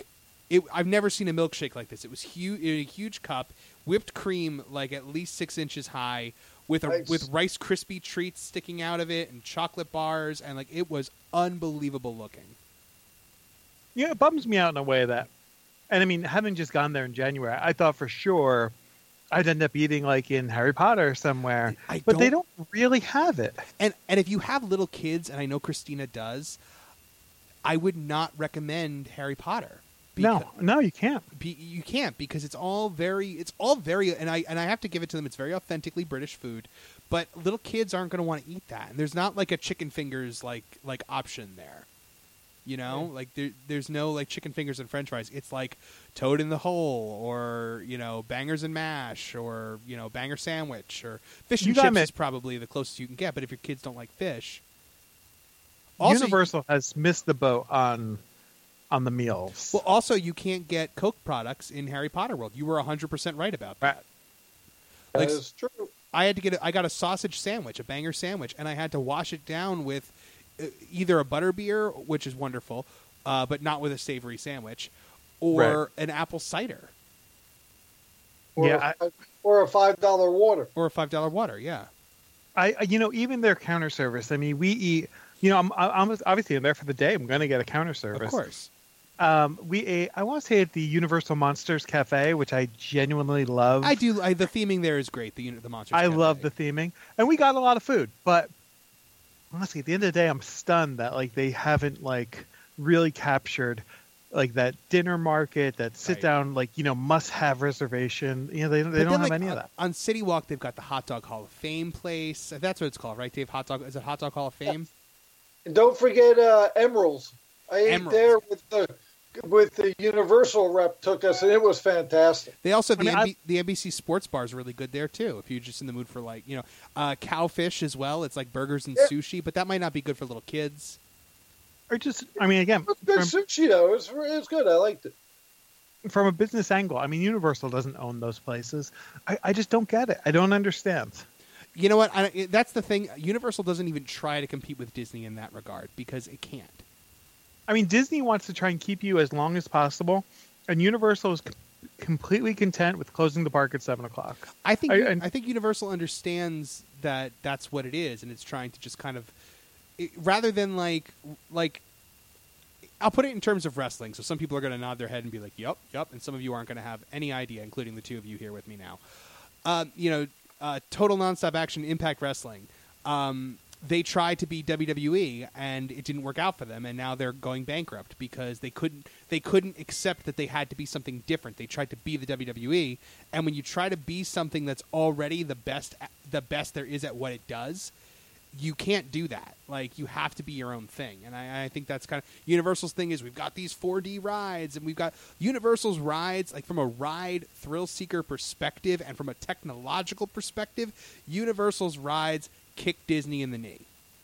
It, I've never seen a milkshake like this. It was huge, a huge cup, whipped cream like at least six inches high, with a Nice. with Rice Krispie treats sticking out of it and chocolate bars, and like it was unbelievable looking. Yeah, it bums me out in a way that, and I mean, having just gone there in January, I thought for sure I'd end up eating like in Harry Potter somewhere, I but they don't- don't really have it. And and if you have little kids, and I know Christina does, I would not recommend Harry Potter. No, no, you can't. Be, you can't because it's all very it's all very and I and I have to give it to them, it's very authentically British food, but little kids aren't going to want to eat that, and there's not like a chicken fingers like like option there, you know, like there, there's no like chicken fingers and French fries. It's like Toad in the Hole, or you know, bangers and mash, or you know, banger sandwich, or fish You and gotta chips admit- is probably the closest you can get, but if your kids don't like fish, also Universal has missed the boat on on the meals. well also you can't get Coke products in Harry Potter World. You were one hundred percent right about that. Right. That Like, is true. I had to get a, I got a sausage sandwich, a banger sandwich, and I had to wash it down with uh, either a butterbeer, which is wonderful, uh, but not with a savory sandwich, or Right. an apple cider Or, Yeah, a, or a five dollar water. or a five dollar water. Yeah, I, I- you know, even their counter service. I mean, we eat. You know, I'm, I'm obviously I'm there for the day. I'm going to get a counter service. of course. Um, we ate. I want to say at the Universal Monsters Cafe, which I genuinely love. I do. I, the theming there is great. The unit, the monsters. I Cafe. love the theming, and we got a lot of food. But honestly, at the end of the day, I'm stunned that like they haven't like really captured like that dinner market, that sit Right. down, like you know, must have reservation. You know, they they But don't then, have like, any of on- that. On City Walk, they've got the Hot Dog Hall of Fame place. That's what it's called, right, Dave? Hot Dog is it Hot Dog Hall of Fame? And don't forget uh, Emerald's. I ate Emerald's. there with the with the Universal rep took us, and it was fantastic. They also have the, I mean, N B, the N B C Sports Bar is really good there too. If you're just in the mood for like you know uh, cowfish as well, it's like burgers and Yeah. sushi, but that might not be good for little kids. Or just, I mean, again, It was good from, sushi though. It was, it was good. I liked it. from a business angle, I mean, Universal doesn't own those places. I, I just don't get it. I don't understand. You know what? I, that's the thing. Universal doesn't even try to compete with Disney in that regard because it can't. I mean, Disney wants to try and keep you as long as possible, and Universal is c- completely content with closing the park at seven o'clock. I think I- I, and- think Universal understands that that's what it is, and it's trying to just kind of it, rather than like like I'll put it in terms of wrestling. So some people are going to nod their head and be like, "Yup, yup," and some of you aren't going to have any idea, including the two of you here with me now. Um, you know, uh, Total Nonstop Action, Impact Wrestling. Um, they tried to be W W E, and it didn't work out for them, and now they're going bankrupt because they couldn't they couldn't accept that they had to be something different. They tried to be the W W E, and when you try to be something that's already the best the best there is at what it does, you can't do that. Like, you have to be your own thing. And I, I think that's kind of Universal's thing is we've got these four D rides, and we've got Universal's rides, like from a ride thrill seeker perspective and from a technological perspective, Universal's rides kick Disney in the knee.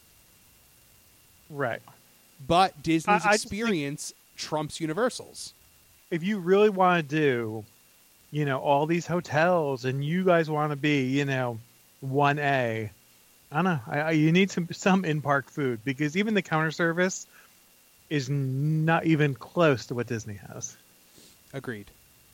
Right. But Disney's I- I just think- experience trumps Universal's. If you really want to do, you know, all these hotels, and you guys want to be, you know, one A, I don't know. I, I, you need some some in park food because even the counter service is not even close to what Disney has. Agreed.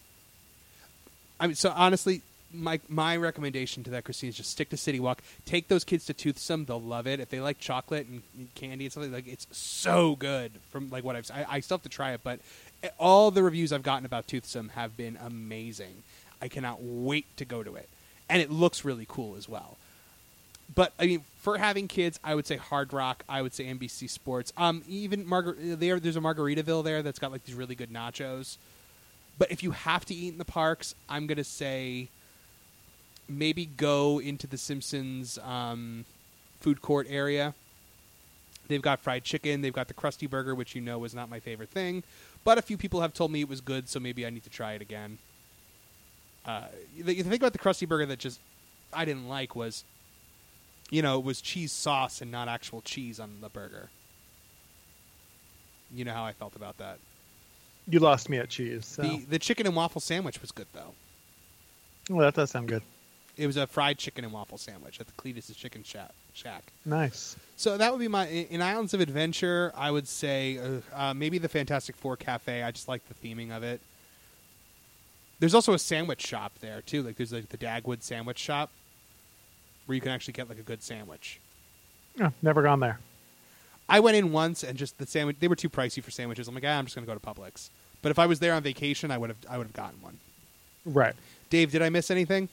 I mean, so honestly, my my recommendation to that, Christine, is just stick to City Walk. Take those kids to Toothsome; they'll love it. If they like chocolate and, and candy and something, like it's so good. From like what I've, I, I still have to try it, but all the reviews I've gotten about Toothsome have been amazing. I cannot wait to go to it, and it looks really cool as well. But I mean, for having kids, I would say Hard Rock. I would say N B C Sports. Um, even Margar- there, there's a Margaritaville there that's got like these really good nachos. But if you have to eat in the parks, I'm gonna say maybe go into the Simpsons um, food court area. They've got fried chicken. They've got the Krusty Burger, which you know is not my favorite thing, but a few people have told me it was good, so maybe I need to try it again. Uh, the, the thing about the Krusty Burger that just I didn't like was, you know, it was cheese sauce and not actual cheese on the burger. You know how I felt about that. You lost me at cheese. So. The the chicken and waffle sandwich was good though. Well, that does sound good. it was a fried chicken and waffle sandwich at the Cletus's Chicken Shack. Shack. Nice. So that would be my in Islands of Adventure. I would say uh, uh, maybe the Fantastic Four Cafe. I just like the theming of it. There's also a sandwich shop there too. Like there's like the Dagwood Sandwich Shop, where you can actually get like a good sandwich. Oh, never gone there. I went in once and just the sandwich. They were too pricey for sandwiches. I'm like, ah, I'm just going to go to Publix. But if I was there on vacation, I would have I would have gotten one. Right. Dave, did I miss anything?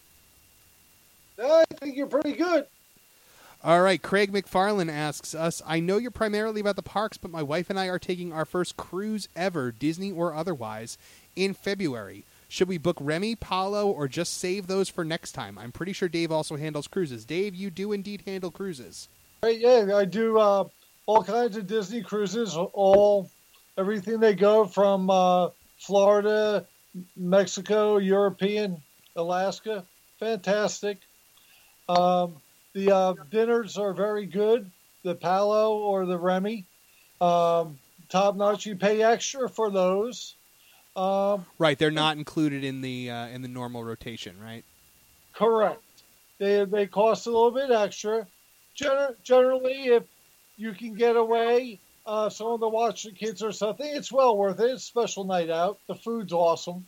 I think you're pretty good. All right, Craig McFarlane asks us, I know you're primarily about the parks, but my wife and I are taking our first cruise ever, Disney or otherwise, in February. Should we book Remy, Palo, or just save those for next time? I'm pretty sure Dave also handles cruises. Dave, you do indeed handle cruises. Right, yeah, I do uh, all kinds of Disney cruises, all everything they go from uh, Florida, Mexico, European, Alaska. Fantastic. Um, the uh, dinners are very good. The Palo or the Remy, um, top notch. You pay extra for those. Um, Right, they're not included in the uh, in the normal rotation, right? Correct. They they cost a little bit extra. Gener- generally, if you can get away, uh, someone to watch the kids or something, it's well worth it. It's a special night out. The food's awesome.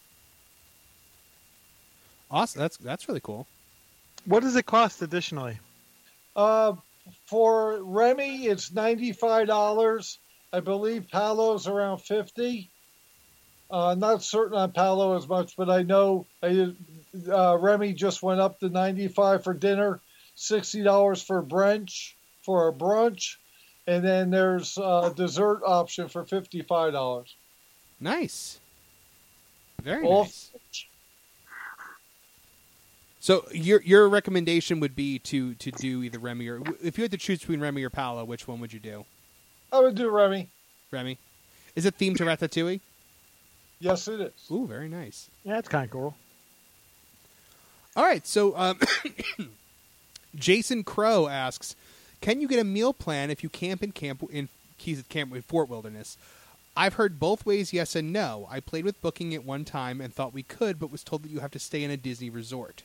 Awesome. That's that's really cool. What does it cost additionally? Uh, for Remy, it's ninety-five dollars. I believe Palo's around fifty. Uh, not certain on Palo as much, but I know I, uh, Remy just went up to ninety-five for dinner, sixty dollars for brunch for a brunch, and then there's a dessert option for fifty-five dollars. Nice. Very All nice. So your your recommendation would be to, to do either Remy or if you had to choose between Remy or Palo, which one would you do? I would do Remy. Remy. Is it themed to Ratatouille? Yes, it is. Ooh, very nice. Yeah, it's kind of cool. All right, so um, Jason Crow asks, "Can you get a meal plan if you camp in camp in Keys at Camp in Fort Wilderness?" I've heard both ways, yes and no. I played with booking at one time and thought we could, but was told that you have to stay in a Disney resort.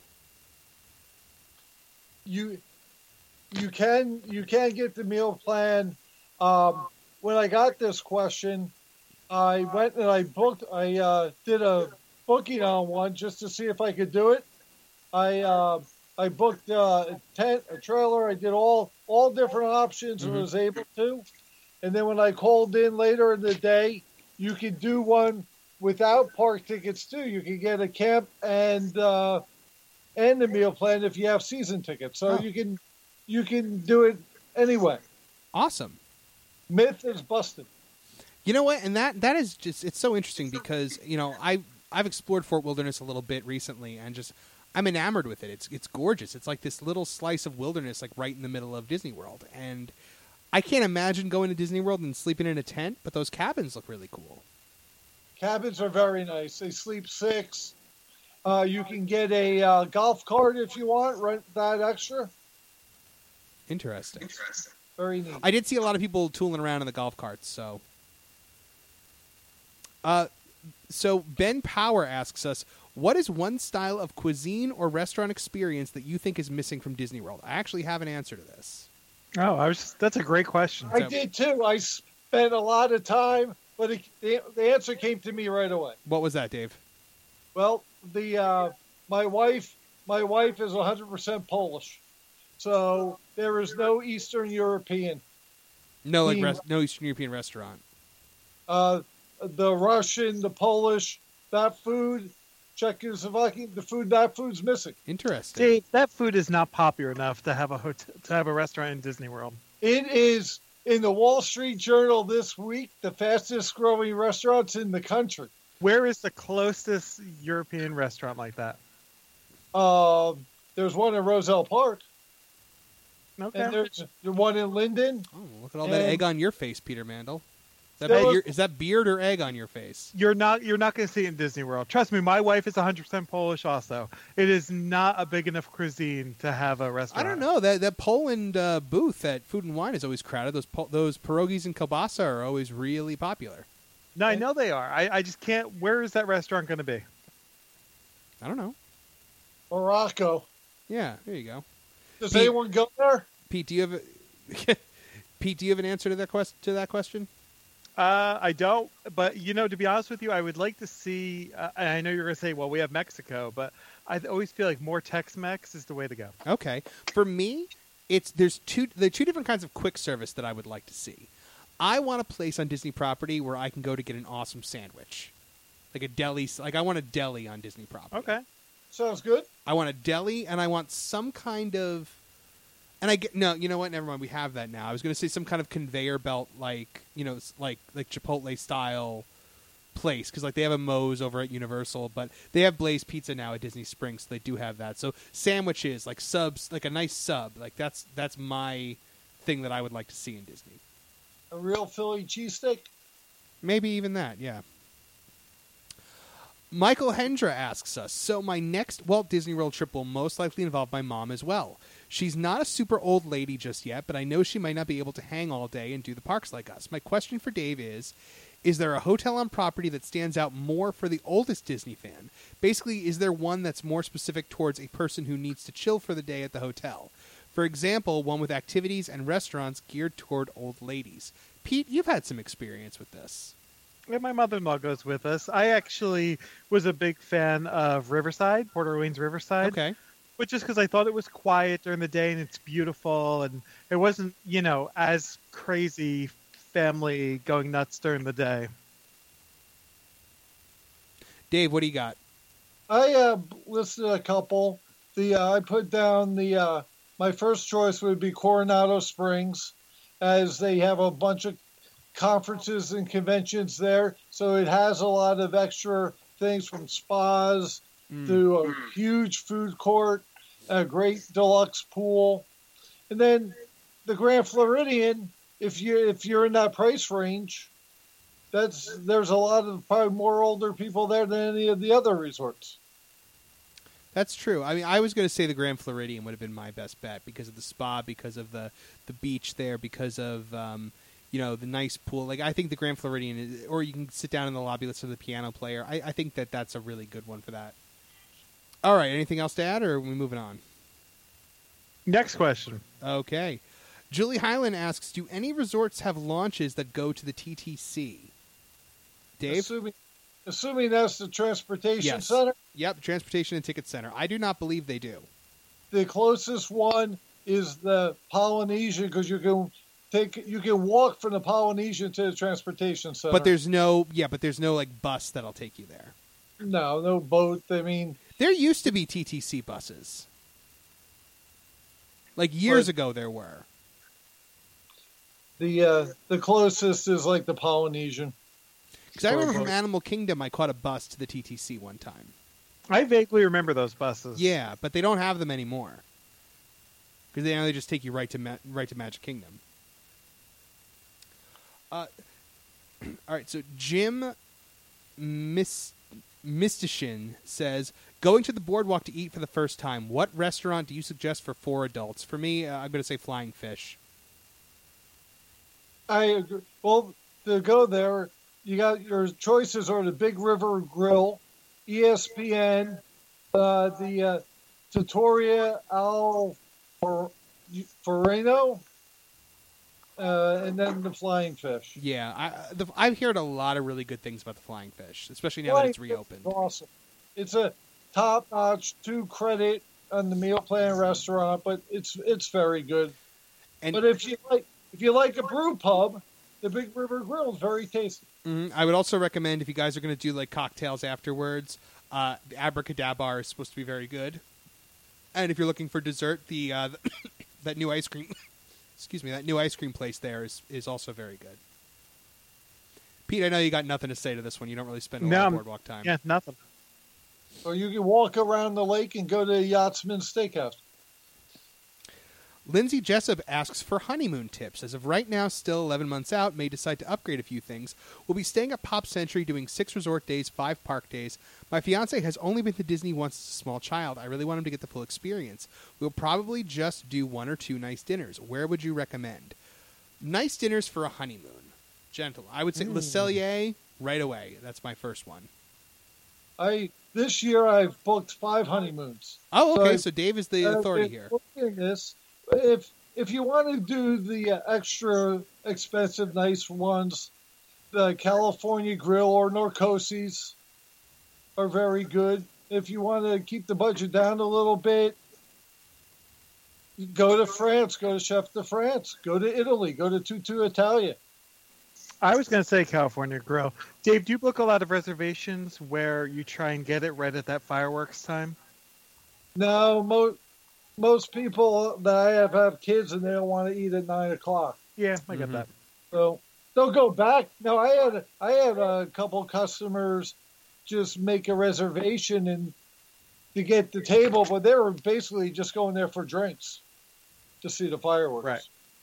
You you can you can get the meal plan. Um, when I got this question, I went and I booked. I uh, did a booking on one just to see if I could do it. I uh, I booked uh, a tent, a trailer. I did all all different options Mm-hmm. and was able to. And then when I called in later in the day, you could do one without park tickets too. You could get a camp and uh, and the meal plan if you have season tickets. So Oh. you can you can do it anyway. Awesome. Myth is busted. You know what? And that that is just it's so interesting because, you know, I I've explored Fort Wilderness a little bit recently and just I'm enamored with it. It's it's gorgeous. It's like this little slice of wilderness like right in the middle of Disney World. And I can't imagine going to Disney World and sleeping in a tent, but those cabins look really cool. Cabins are very nice. They sleep six. Uh, you can get a uh, golf cart if you want. Rent that extra. Interesting. Very neat. I did see a lot of people tooling around in the golf carts, so uh so Ben Power asks us, what is one style of cuisine or restaurant experience that you think is missing from Disney World? I actually have an answer to this. Oh, I was. Just, that's a great question. I did too. I spent a lot of time, but it, the, the answer came to me right away. What was that, Dave? Well, the uh, my wife my wife is one hundred percent Polish, so there is no Eastern European. No, like Theme. res- no Eastern European restaurant. Uh, the Russian, the Polish, that food, Czechoslovakian, the food that food's missing. Interesting. Dave, that food is not popular enough to have a hotel, to have a restaurant in Disney World. It is in the Wall Street Journal this week the fastest growing restaurants in the country. Where is the closest European restaurant like that? Uh, there's one in Roselle Park, Okay. and there's the one in Linden. Oh, look at all that And- egg on your face, Peter Mandel. Is that, There be- was- your- is that beard or egg on your face? You're not. You're not going to see it in Disney World. Trust me, my wife is one hundred percent Polish. Also, it is not a big enough cuisine to have a I restaurant. don't know. That that Poland uh, booth at Food and Wine is always crowded. Those po- those pierogies and kielbasa are always really popular. No, I know they are. I, I just can't. Where is that restaurant going to be? I don't know. Morocco. Yeah, there you go. Does Pete- anyone go there? Pete, do you have a Pete? Do you have an answer to that quest to that question? Uh, I don't, but you know, to be honest with you, I would like to see. Uh, and I know you're going to say, "Well, we have Mexico," but I always feel like more Tex-Mex is the way to go. Okay, for me, it's there's two there are two different kinds of quick service that I would like to see. I want a place on Disney property where I can go to get an awesome sandwich, like a deli. Like I want a deli on Disney property. Okay, Sounds good. I want a deli, and I want some kind of. And I get no, you know what? Never mind. We have that now. I was going to say some kind of conveyor belt, like you know, s- like like Chipotle style place, because like they have a Moe's over at Universal, but they have Blaze Pizza now at Disney Springs, so they do have that. So sandwiches, like subs, like a nice sub, like that's that's my thing that I would like to see in Disney. A real Philly cheesesteak. Maybe even that, yeah. Michael Hendra asks us, so my next Walt Disney World trip will most likely involve my mom as well. She's not a super old lady just yet, but I know she might not be able to hang all day and do the parks like us. My question for Dave is, is there a hotel on property that stands out more for the oldest Disney fan? Basically, is there one that's more specific towards a person who needs to chill for the day at the hotel? For example, one with activities and restaurants geared toward old ladies. Pete, you've had some experience with this. and my mother-in-law goes with us. I actually was a big fan of Riverside, Port Orleans Riverside. Okay. Which is because I thought it was quiet during the day and it's beautiful, and it wasn't, you know, as crazy family going nuts during the day. Dave, what do you got? I uh, listed a couple. The uh, I put down the uh, my first choice would be Coronado Springs, as they have a bunch of conferences and conventions there, so it has a lot of extra things from spas Mm. to a huge food court, a great deluxe pool, and then the Grand Floridian. If you if you're in that price range, that's there's a lot of probably more older people there than any of the other resorts. That's true. I mean, I was going to say the Grand Floridian would have been my best bet because of the spa, because of the, the beach there, because of um, you know the nice pool. Like I think the Grand Floridian, is, or you can sit down in the lobby, listen to the piano player. I, I think that that's a really good one for that. All right. Anything else to add, or are we moving on? Next question. Okay. Julie Highland asks, do any resorts have launches that go to the T T C? Dave? Assuming, assuming that's the transportation Yes. center, Yep, Transportation and Ticket Center. I do not believe they do. the closest one is the Polynesian, because you can take you can walk from the Polynesian to the transportation center. But there's no, yeah, but there's no like bus that'll take you there. no no boat. I mean, There used to be T T C buses. Like years But- ago there were. the uh, the closest is like the Polynesian. Because I Or remember from boat. Animal Kingdom I caught a bus to the T T C one time. I vaguely remember those buses. Yeah, but they don't have them anymore. Because they now they just take you right to Ma- right to Magic Kingdom. Uh, all right, so Jim Mis- Mystishin says, going to the boardwalk to eat for the first time, what restaurant do you suggest for four adults? For me, uh, I'm going to say Flying Fish. I agree. Well, to go there, you got your choices are the Big River Grill, E S P N, uh, the uh, Trattoria Al For- Foreno, uh, and then the Flying Fish. Yeah, I, the, I've heard a lot of really good things about the Flying Fish, especially now that Flying it's Fish reopened. is awesome. It's a top-notch, two credit on the meal plan restaurant, but it's it's very good. And But if you like if you like a brew pub, the Big River Grill is very tasty. Mhm. I would also recommend, if you guys are going to do like cocktails afterwards, uh, the Abracadabra is supposed to be very good. And if you're looking for dessert, the uh, that new ice cream, excuse me, that new ice cream place there is, is also very good. Pete, I know you got nothing to say to this one. You don't really spend a No, lot of I'm- boardwalk time. Yeah, nothing. Or you can walk around the lake and go to Yachtsman Steakhouse. Lindsay Jessup asks for honeymoon tips. As of right now, still eleven months out, may decide to upgrade a few things. We'll be staying at Pop Century, doing six resort days, five park days. My fiance has only been to Disney once as a small child. I really want him to get the full experience. We'll probably just do one or two nice dinners. Where would you recommend? Nice dinners for a honeymoon. Gentle. I would say Le Cellier right away. That's my first one. I this year I've booked five honeymoons. Oh, okay. I- So Dave is the I've authority been here. booking This, if if you want to do the uh, extra expensive, nice ones, the California Grill or Norcosi's are very good. If you want to keep the budget down a little bit, go to France. Go to Chef de France. Go to Italy. Go to Tutu Italia. I was going to say California Grill. Dave, do you book a lot of reservations where you try and get it right at that fireworks time? No, mo- most people that I have have kids and they don't want to eat at nine o'clock. Yeah, I get Mhm. that. So they'll go back. No, I had I had a couple customers just make a reservation and to get the table, but they were basically just going there for drinks to see the fireworks. Right.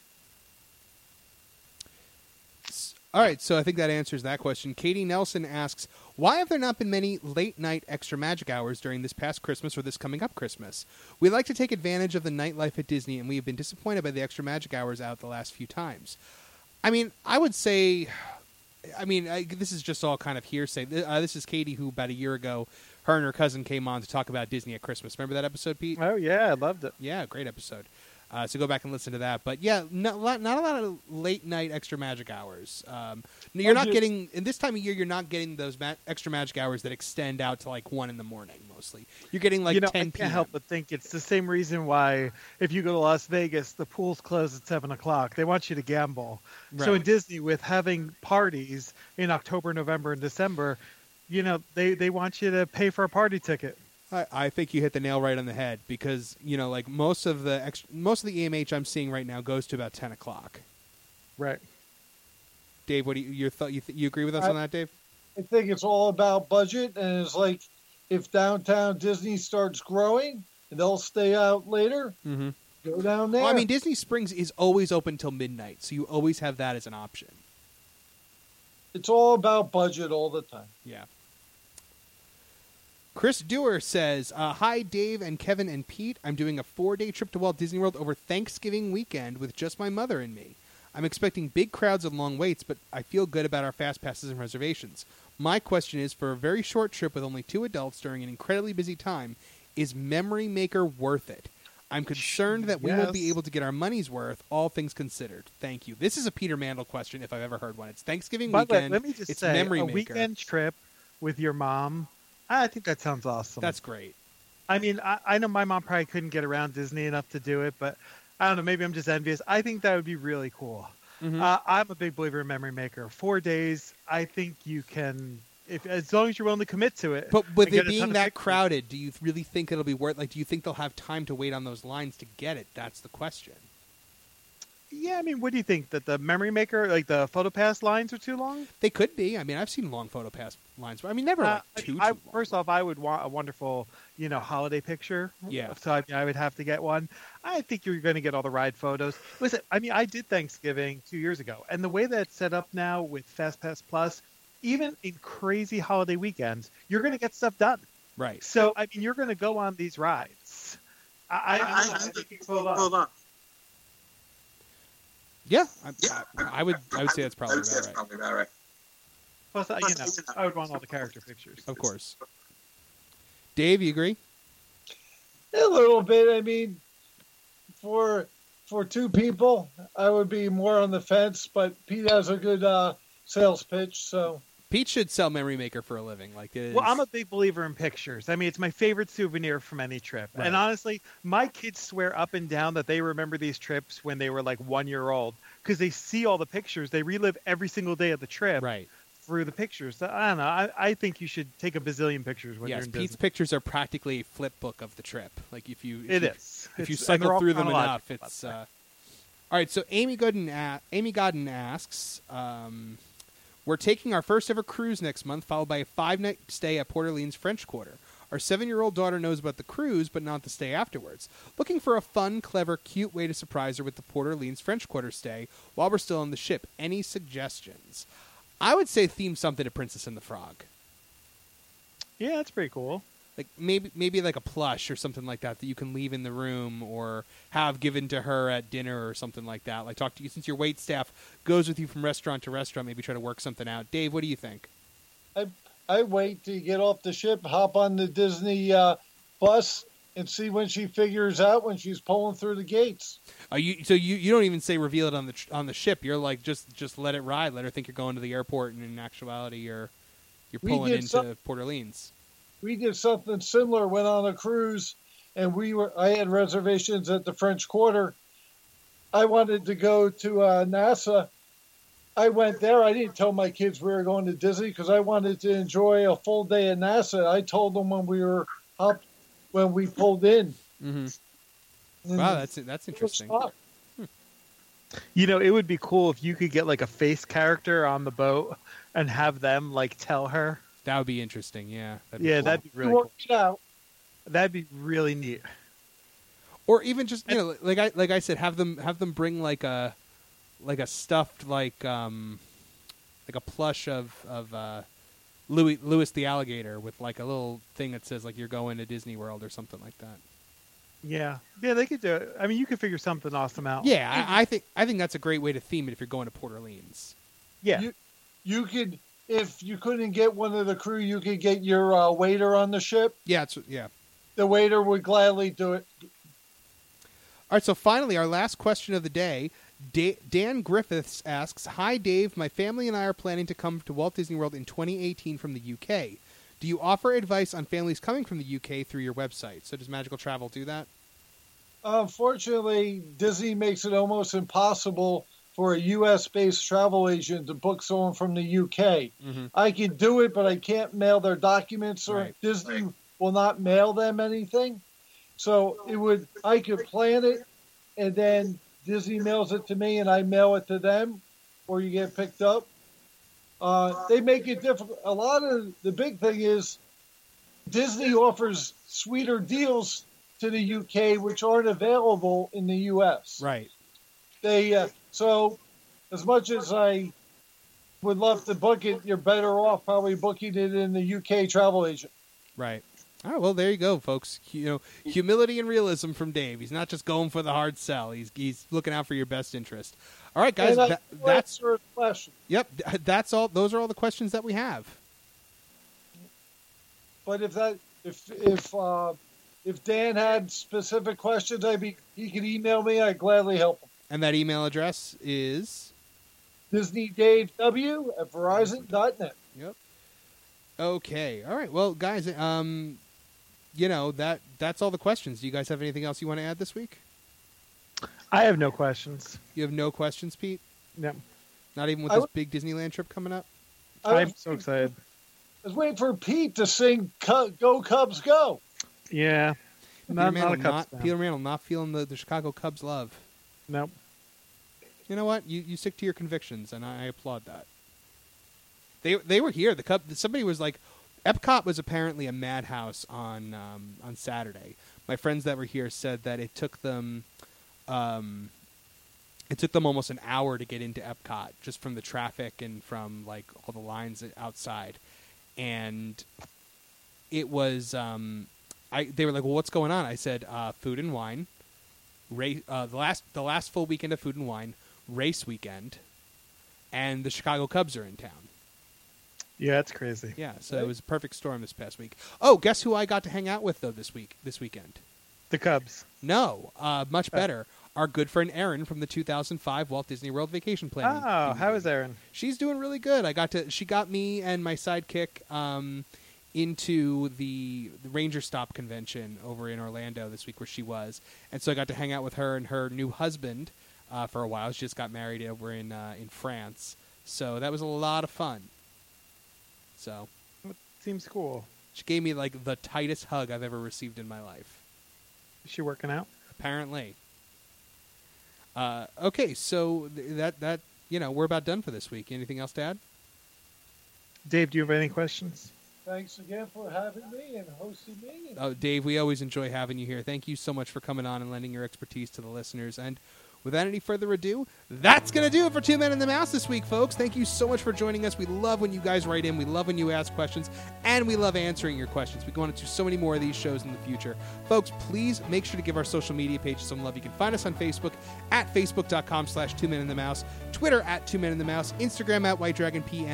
All right, so I think that answers that question. Katie Nelson asks, why have there not been many late-night extra magic hours during this past Christmas or this coming up Christmas? We like to take advantage of the nightlife at Disney, and we have been disappointed by the extra magic hours out the last few times. I mean, I would say, I mean, I, this is just all kind of hearsay. Uh, this is Katie, who about a year ago, her and her cousin came on to talk about Disney at Christmas. Remember that episode, Pete? Oh, yeah, I loved it. Yeah, great episode. Uh, so go back and listen to that. But yeah, not, not a lot of late night extra magic hours. Um, you're not just- getting in this time of year. You're not getting those ma- extra magic hours that extend out to like one in the morning. Mostly, you're getting like you know, ten I p.m. can't help but think it's the same reason why if you go to Las Vegas, the pools close at seven o'clock. They want you to gamble. So Right. in Disney, with having parties in October, November, and December, you know, they, they want you to pay for a party ticket. I, I think you hit the nail right on the head because you know, like most of the ex- most of the E M H I'm seeing right now goes to about ten o'clock. Right. Dave, what do you your th- you, th- you agree with us I- on that, Dave? I think it's all about budget, and it's like if downtown Disney starts growing, and they'll stay out later. Mm-hmm. Go down there. Well, I mean, Disney Springs is always open till midnight, so you always have that as an option. it's all about budget all the time. Yeah. Chris Dewar says, uh, hi, Dave and Kevin and Pete. I'm doing a four-day trip to Walt Disney World over Thanksgiving weekend with just my mother and me. I'm expecting big crowds and long waits, but I feel good about our fast passes and reservations. My question is, for a very short trip with only two adults during an incredibly busy time, is Memory Maker worth it? I'm concerned that we won't be Yes. able to get our money's worth, all things considered. Thank you. This is a Peter Mandel question, if I've ever heard one. It's Thanksgiving By the way, weekend. let me just it's say, Memory a Maker. weekend trip with your mom, I think that sounds awesome. That's great. I mean, I, I know my mom probably couldn't get around Disney enough to do it, but I don't know. Maybe I'm just envious. I think that would be really cool. Mhm. Uh, I'm a big believer in Memory Maker. Four days, I think you can, if as long as you're willing to commit to it. But with and get it a ton being of that pictures. crowded, do you really think it'll be worth? Like, do you think they'll have time to wait on those lines to get it? That's the question. Yeah, I mean, what do you think? That the Memory Maker, like the PhotoPass lines, are too long? They could be. I mean, I've seen long photo pass lines, but I mean, never Uh, like I too. mean, too I- long. First off, I would want a wonderful, you know, holiday picture. Yeah. So I, I would have to get one. I think you're going to get all the ride photos. Listen, I mean, I did Thanksgiving two years ago, and the way that it's set up now with FastPass Plus, even in crazy holiday weekends, you're going to get stuff done. right. So I mean, you're going to go on these rides. I, I, I, I think you can pull up. Yeah, I, I, I would. I would say that's probably about right. Plus, I, you know, I would want all the character pictures. Of course. Dave, you agree? A little bit. I mean, for for two people, I would be more on the fence. But Pete has a good uh, sales pitch, so Pete should sell Memory Maker for a living. Like, it is, Well, I'm a big believer in pictures. I mean, it's my favorite souvenir from any trip. Right. And honestly, my kids swear up and down that they remember these trips when they were like one year old because they see all the pictures. They relive every single day of the trip right. through the pictures. So, I don't know. I, I think you should take a bazillion pictures when Yes, you're in Pete's Disney. pictures are practically a flip book of the trip. Like if you, if It you, is. if you It's- and they're cycle all through them enough, chronological, it's. by the way. Uh... All right, so Amy Godden, a- Amy Godden asks, um, we're taking our first ever cruise next month, followed by a five-night stay at Port Orleans French Quarter. Our seven-year-old daughter knows about the cruise, but not the stay afterwards. Looking for a fun, clever, cute way to surprise her with the Port Orleans French Quarter stay while we're still on the ship. Any suggestions? I would say theme something to Princess and the Frog. Yeah, that's pretty cool. Like maybe maybe like a plush or something like that that you can leave in the room or have given to her at dinner or something like that. Like talk to you since your wait staff goes with you from restaurant to restaurant. Maybe try to work something out. Dave, what do you think? I I wait till you get off the ship, hop on the Disney uh, bus, and see when she figures out when she's pulling through the gates. Are you so you, you don't even say reveal it on the tr- on the ship. You're like just just let it ride. Let her think you're going to the airport, and in actuality, you're you're We pulling did into some- Port Orleans. We did something similar. Went on a cruise, and we were. I had reservations at the French Quarter. I wanted to go to uh, NASA. I went there. I didn't tell my kids we were going to Disney because I wanted to enjoy a full day at NASA. I told them when we were up, when we pulled in. Mm-hmm. And Wow, that's that's it was interesting. fun. You know, it would be cool if you could get like a face character on the boat and have them like tell her. That would be interesting. Yeah. That'd be Yeah, cool. that'd be really Work cool. it out. That'd be really neat. Or even just you know, like I like I said, have them have them bring like a like a stuffed like um like a plush of of uh, Louis Louis the alligator with like a little thing that says like you're going to Disney World or something like that. Yeah, yeah, they could do it. I mean, you could figure something awesome out. Yeah, I, I think I think that's a great way to theme it if you're going to Port Orleans. yeah. You, you could, if you couldn't get one of the crew, you could get your uh, waiter on the ship. Yeah, it's, yeah. The waiter would gladly do it. All right, so finally, our last question of the day. Da- Dan Griffiths asks, "Hi, Dave. My family and I are planning to come to Walt Disney World in twenty eighteen from the U K. Do you offer advice on families coming from the U K through your website? So does Magical Travel do that?" Unfortunately, Disney makes it almost impossible for a U S-based travel agent to book someone from the U K. Mm-hmm. I can do it, but I can't mail their documents, or Right. Disney will not mail them anything. So it would, I could plan it, and then Disney mails it to me, and I mail it to them, or you get picked up. Uh, they make it difficult. A lot of the big thing is Disney offers sweeter deals to the U K, which aren't available in the U S. Right. They uh, so as much as I would love to book it, you're better off probably booking it in the U K travel agent. Right. All right, well, there you go, folks. You know, humility and realism from Dave. He's not just going for the hard sell. He's he's looking out for your best interest. All right, guys. And I That, will that's answer a question. yep. th- That's all. Those are all the questions that we have. But if that if if uh, if Dan had specific questions, I'd be he could email me. I'd gladly help him. And that email address is Disney Dave W at Verizon dot net. yep. Okay. All right. Well, guys, um, you know that that's all the questions. Do you guys have anything else you want to add this week? I have no questions. You have no questions, Pete? No, Not even with I this w- big Disneyland trip coming up? I I'm was, so excited. I was waiting for Pete to sing "Cu- "Go Cubs Go." Yeah, Peter not, Mantle not a Cubs not, fan. Peter Mantle not feeling the, the Chicago Cubs love. Nope. You know what? You you stick to your convictions, and I, I applaud that. They they were here. The Cub. Somebody was like, Epcot was apparently a madhouse on um, on Saturday. My friends that were here said that it took them, um, it took them almost an hour to get into Epcot just from the traffic and from like all the lines outside, and it was. Um, I they were like, well, what's going on? I said, uh, food and wine. Race, uh, the last the last full weekend of Food and Wine, race weekend, and the Chicago Cubs are in town. Yeah, it's crazy. Yeah, so it was a perfect storm this past week. Oh, guess who I got to hang out with though this week? This weekend? The Cubs. No, uh, much better. Our good friend Erin from the two thousand five Walt Disney World Vacation Planning. Oh, how team. is Erin? She's doing really good. I got to. She got me and my sidekick um, into the, the Ranger Stop convention over in Orlando this week, where she was, and so I got to hang out with her and her new husband uh, for a while. She just got married over in uh, in France, so that was a lot of fun. So Seems cool. she gave me like the tightest hug I've ever received in my life. Is she working out? Apparently. Uh, okay, so th- that that you know we're about done for this week. Anything else to add? Dave, do you have any questions? Thanks again for having me and hosting me. Oh, Dave, we always enjoy having you here. Thank you so much for coming on and lending your expertise to the listeners. And without any further ado, that's going to do it for Two Men and the Mouse this week, folks. Thank you so much for joining us. We love when you guys write in. We love when you ask questions. And we love answering your questions. We go on to so many more of these shows in the future. Folks, please make sure to give our social media pages some love. You can find us on Facebook at facebook.com slash Two Men and the Mouse, Twitter at Two Men and the Mouse, Instagram at White Dragon P N.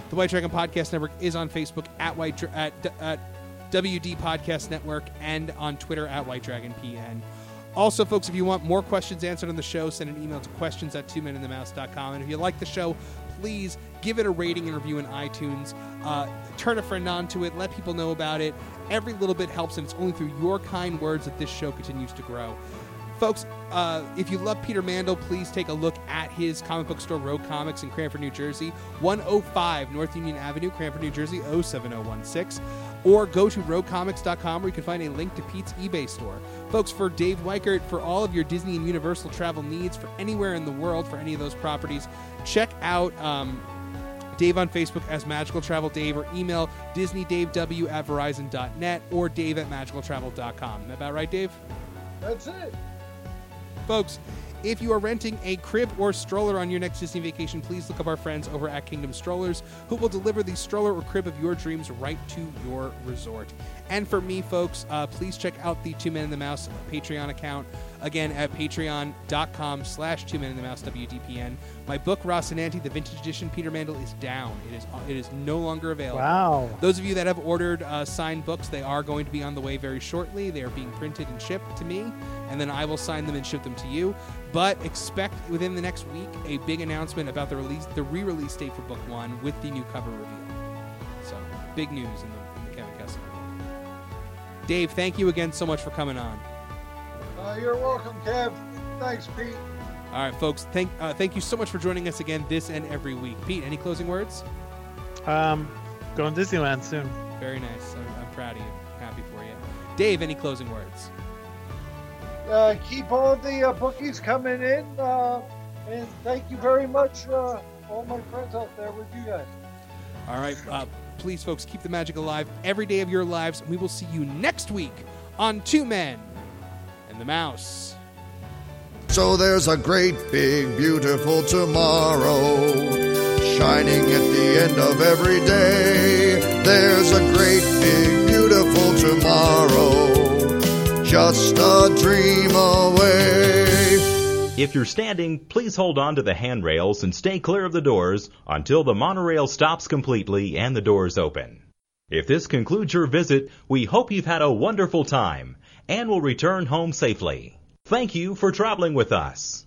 The White Dragon Podcast Network is on Facebook at White Dra- at, at W D Podcast Network and on Twitter at White Dragon P N. Also, folks, if you want more questions answered on the show, send an email to questions at two men in the mouse dot com. And if you like the show, please give it a rating and review in iTunes. Uh, turn a friend on to it. Let people know about it. Every little bit helps, and it's only through your kind words that this show continues to grow. Folks, uh, if you love Peter Mandel, please take a look at his comic book store, Rogue Comics, in Cranford, New Jersey, one oh five North Union Avenue, Cranford, New Jersey, oh seven oh one six. Or go to rogue comics dot com where you can find a link to Pete's eBay store. Folks, for Dave Weichert, for all of your Disney and Universal travel needs, for anywhere in the world, for any of those properties, check out um, Dave on Facebook as Magical Travel Dave, or email disneydave w at verizon dot net or dave at magical travel dot com. Is that about right, Dave? That's it. Folks, if you are renting a crib or stroller on your next Disney vacation, please look up our friends over at Kingdom Strollers, who will deliver the stroller or crib of your dreams right to your resort. And for me, folks, uh, please check out the Two Men in the Mouse Patreon account, again, at patreon dot com slash two men in the mouse W D P N. My book, Rocinante, the vintage edition Peter Mandel, is down. It is it is no longer available. Wow. Those of you that have ordered uh, signed books, they are going to be on the way very shortly. They are being printed and shipped to me, and then I will sign them and ship them to you. But expect within the next week a big announcement about the release, the re-release date for book one with the new cover reveal. So, big news in the, in the Kevin Kessler world. Dave, thank you again so much for coming on. Uh, you're welcome, Kev. Thanks, Pete. All right, folks, thank uh, thank you so much for joining us again this and every week. Pete, any closing words? Um, going to Disneyland soon. Very nice. I'm, I'm proud of you. Happy for you. Dave, any closing words? Uh, keep all the uh, bookies coming in, uh, and thank you very much, uh, all my friends out there with you guys. All right, uh, please, folks, keep the magic alive every day of your lives. We will see you next week on Two Men and the Mouse. So there's a great, big, beautiful tomorrow, shining at the end of every day. There's a great, big, beautiful tomorrow, just a dream away. If you're standing, please hold on to the handrails and stay clear of the doors until the monorail stops completely and the doors open. If this concludes your visit, we hope you've had a wonderful time and will return home safely. Thank you for traveling with us.